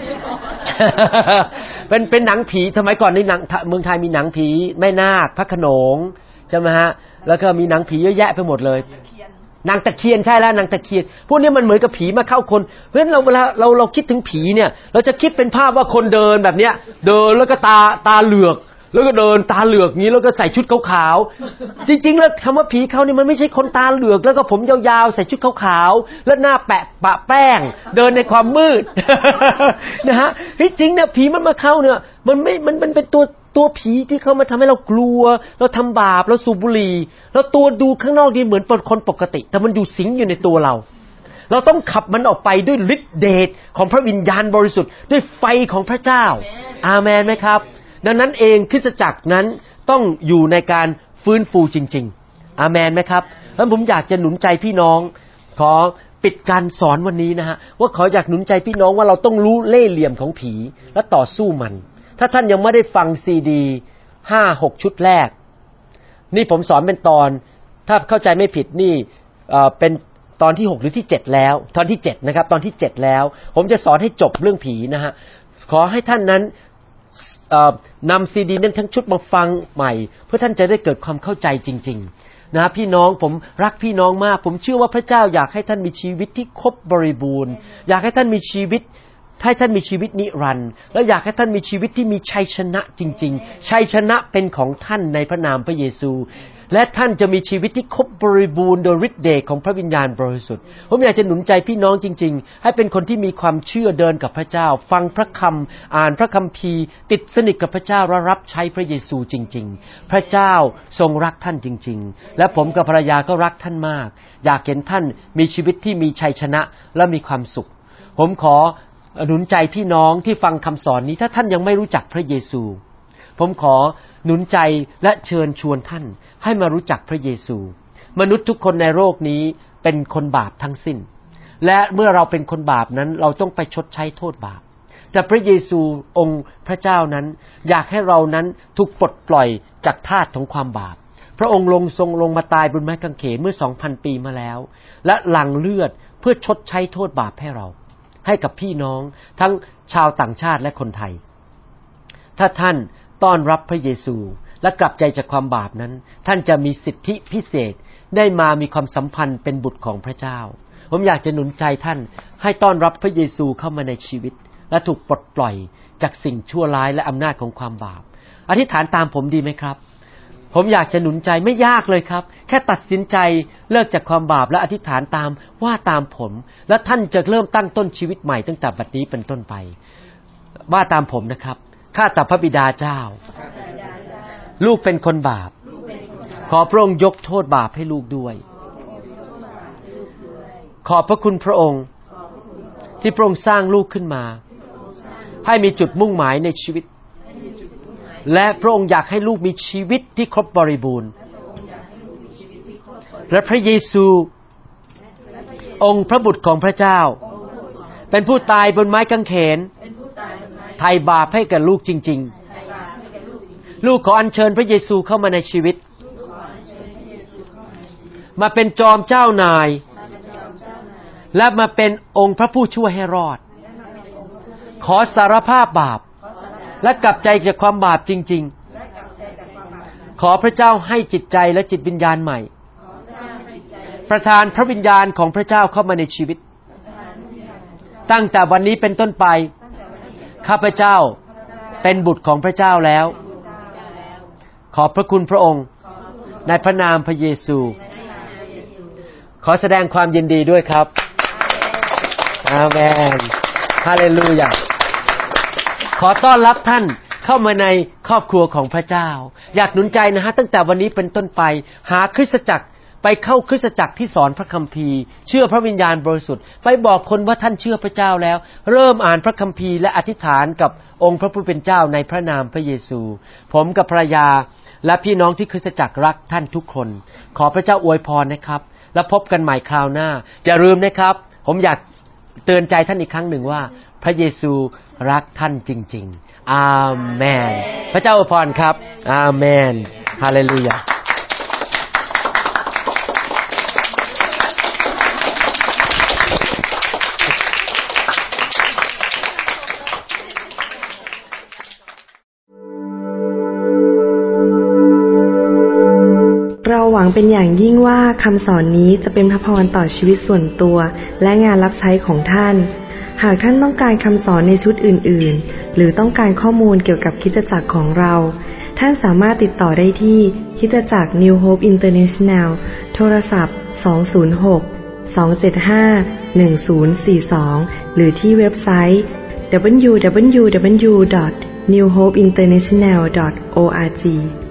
เป็นเป็นหนังผีสมัยก่อนในหนังเมืองไทยมีหนังผีแม่นาคพระโขนงใช่ไหมฮะแล้วก็มีหนังผีเยอะแยะไปหมดเลยนางตะเคียนใช่แล้วนางตะเคียนพวกนี้มันเหมือนกับผีมาเข้าคนเพราะฉะนั้นเราเวลาเราเราคิดถึงผีเนี่ยเราจะคิดเป็นภาพว่าคนเดินแบบเนี้ยเดินแล้วก็ตาตาเหลือกแล้วก็เดินตาเหลือกงี้แล้วก็ใส่ชุดขาวๆจริงๆแล้วคำว่าผีเขานี่มันไม่ใช่คนตาเหลือกแล้วก็ผมยาวๆใส่ชุดขาวๆแล้วหน้าแปะปะแป้งเดินในความมืด นะฮะที่จริงเนี่ยผีมันมาเข้าเนี่ยมันไม่มันมันเป็นตัวตัวผีที่เขามาทำให้เรากลัวเราทำบาปเราสูบบุหรี่แล้วตัวดูข้างนอกดีเหมือนเป็นคนปกติแต่มันอยู่สิงอยู่ในตัวเราเราต้องขับมันออกไปด้วยฤทธิ์เดชของพระวิญญาณบริสุทธิ์ด้วยไฟของพระเจ้าอาเมนไหมครับดังนั้นเองคริสตจักรนั้นต้องอยู่ในการฟื้นฟูจริงๆอาเมนไหมครับเพราะผมอยากจะหนุนใจพี่น้องขอปิดการสอนวันนี้นะฮะว่าขออยากหนุนใจพี่น้องว่าเราต้องรู้เล่ห์เหลี่ยมของผีและต่อสู้มันถ้าท่านยังไม่ได้ฟังซีดี ห้าหก ชุดแรกนี่ผมสอนเป็นตอนถ้าเข้าใจไม่ผิดนี่เอ่อเป็นตอนที่หกหรือที่เจ็ดแล้วตอนที่เจ็ดนะครับตอนที่เจ็ดแล้วผมจะสอนให้จบเรื่องผีนะฮะขอให้ท่านนั้นนำซีดีนั้นทั้งชุดมาฟังใหม่เพื่อท่านจะได้เกิดความเข้าใจจริงๆนะพี่น้องผมรักพี่น้องมากผมเชื่อว่าพระเจ้าอยากให้ท่านมีชีวิตที่ครบบริบูรณ์อยากให้ท่านมีชีวิตให้ท่านมีชีวิตนิรันดร์และอยากให้ท่านมีชีวิตที่มีชัยชนะจริงๆชัยชนะเป็นของท่านในพระนามพระเยซูและท่านจะมีชีวิตที่ครบบริบูรณ์โดยฤทธิ์เดชของพระวิญญาณบริสุทธิ์ผมอยากจะหนุนใจพี่น้องจริงๆให้เป็นคนที่มีความเชื่อเดินกับพระเจ้าฟังพระคำอ่านพระคัมภีร์ติดสนิทกับพระเจ้าและรับใช้พระเยซูจริงๆพระเจ้าทรงรักท่านจริงๆและผมกับภรรยาก็รักท่านมากอยากเห็นท่านมีชีวิตที่มีชัยชนะและมีความสุขผมขอหนุนใจพี่น้องที่ฟังคำสอนนี้ถ้าท่านยังไม่รู้จักพระเยซูผมขอหนุนใจและเชิญชวนท่านให้มารู้จักพระเยซูมนุษย์ทุกคนในโลกนี้เป็นคนบาปทั้งสิ้นและเมื่อเราเป็นคนบาปนั้นเราต้องไปชดใช้โทษบาปแต่พระเยซูองค์พระเจ้านั้นอยากให้เรานั้นถูกปลดปล่อยจากทาสของความบาปพระองค์ลงทรงลงมาตายบนไม้กางเขนเมื่อ สองพัน ปีมาแล้วและหลั่งเลือดเพื่อชดใช้โทษบาปให้เราให้กับพี่น้องทั้งชาวต่างชาติและคนไทยถ้าท่านต้อนรับพระเยซูและกลับใจจากความบาปนั้นท่านจะมีสิทธิพิเศษได้มามีความสัมพันธ์เป็นบุตรของพระเจ้าผมอยากจะหนุนใจท่านให้ต้อนรับพระเยซูเข้ามาในชีวิตและถูกปลดปล่อยจากสิ่งชั่วร้ายและอำนาจของความบาปอธิษฐานตามผมดีไหมครับผมอยากจะหนุนใจไม่ยากเลยครับแค่ตัดสินใจเลิกจากความบาปและอธิษฐานตามว่าตามผมและท่านจะเริ่มตั้งต้นชีวิตใหม่ตั้งแต่บัดนี้เป็นต้นไปว่าตามผมนะครับข้าแต่พระบิดาเจ้าลูกเป็นคนบาปขอพระองค์ยกโทษบาปให้ลูกด้วยขอบพระคุณพระองค์ที่พระองค์สร้างลูกขึ้นมาให้มีจุดมุ่งหมายในชีวิตและพระองค์อยากให้ลูกมีชีวิตที่ครบบริบูรณ์และพระเยซูองค์พระบุตรของพระเจ้าเป็นผู้ตายบนไม้กางเขนไถ่บาปให้แก่ลูกจริงๆลูกขออัญเชิญพระเยซูเข้ามาในชีวิตมาเป็นจอมเจ้านายและมาเป็นองค์พระผู้ช่วยให้รอดขอสารภาพบาปและกลับใจจากความบาปจริงๆขอพระเจ้าให้จิตใจและจิตวิญญาณใหม่ประทานพระวิญญาณของพระเจ้าเข้ามาในชีวิตตั้งแต่วันนี้เป็นต้นไปข้าพเจ้าเป็นบุตรของพระเจ้าแล้วขอบพระคุณพระองค์ในพระนามพระเยซูขอแสดงความยินดีด้วยครับอาเมนฮาเลลูยาขอต้อนรับท่านเข้ามาในครอบครัวของพระเจ้าอยากหนุนใจนะฮะตั้งแต่วันนี้เป็นต้นไปหาคริสตจักรไปเข้าคริสตจักรที่สอนพระคัมภีร์เชื่อพระวิญญาณบริสุทธิ์ไปบอกคนว่าท่านเชื่อพระเจ้าแล้วเริ่มอ่านพระคัมภีร์และอธิษฐานกับองค์พระผู้เป็นเจ้าในพระนามพระเยซูผมกับภรรยาและพี่น้องที่คริสตจักรรักท่านทุกคนขอพระเจ้าอวยพรนะครับแล้วพบกันใหม่คราวหน้าอย่าลืมนะครับผมอยากเตือนใจท่านอีกครั้งหนึ่งว่าพระเยซูรักท่านจริงๆอาเมนพระเจ้าอวยพรครับอาเมนฮาเลลูยาเราหวังเป็นอย่างยิ่งว่าคำสอนนี้จะเป็นพระพรต่อชีวิตส่วนตัวและงานรับใช้ของท่านหากท่านต้องการคำสอนในชุดอื่นๆหรือต้องการข้อมูลเกี่ยวกับคริสตจักรของเราท่านสามารถติดต่อได้ที่คริสตจักร New Hope International โทรศัพท์สอง ศูนย์ หก สอง เจ็ด ห้า หนึ่ง ศูนย์ สี่ สองหรือที่เว็บไซต์ ดับเบิลยู ดับเบิลยู ดับเบิลยู ดอท นิว โฮป อินเตอร์เนชั่นแนล ดอท โอ อาร์ จี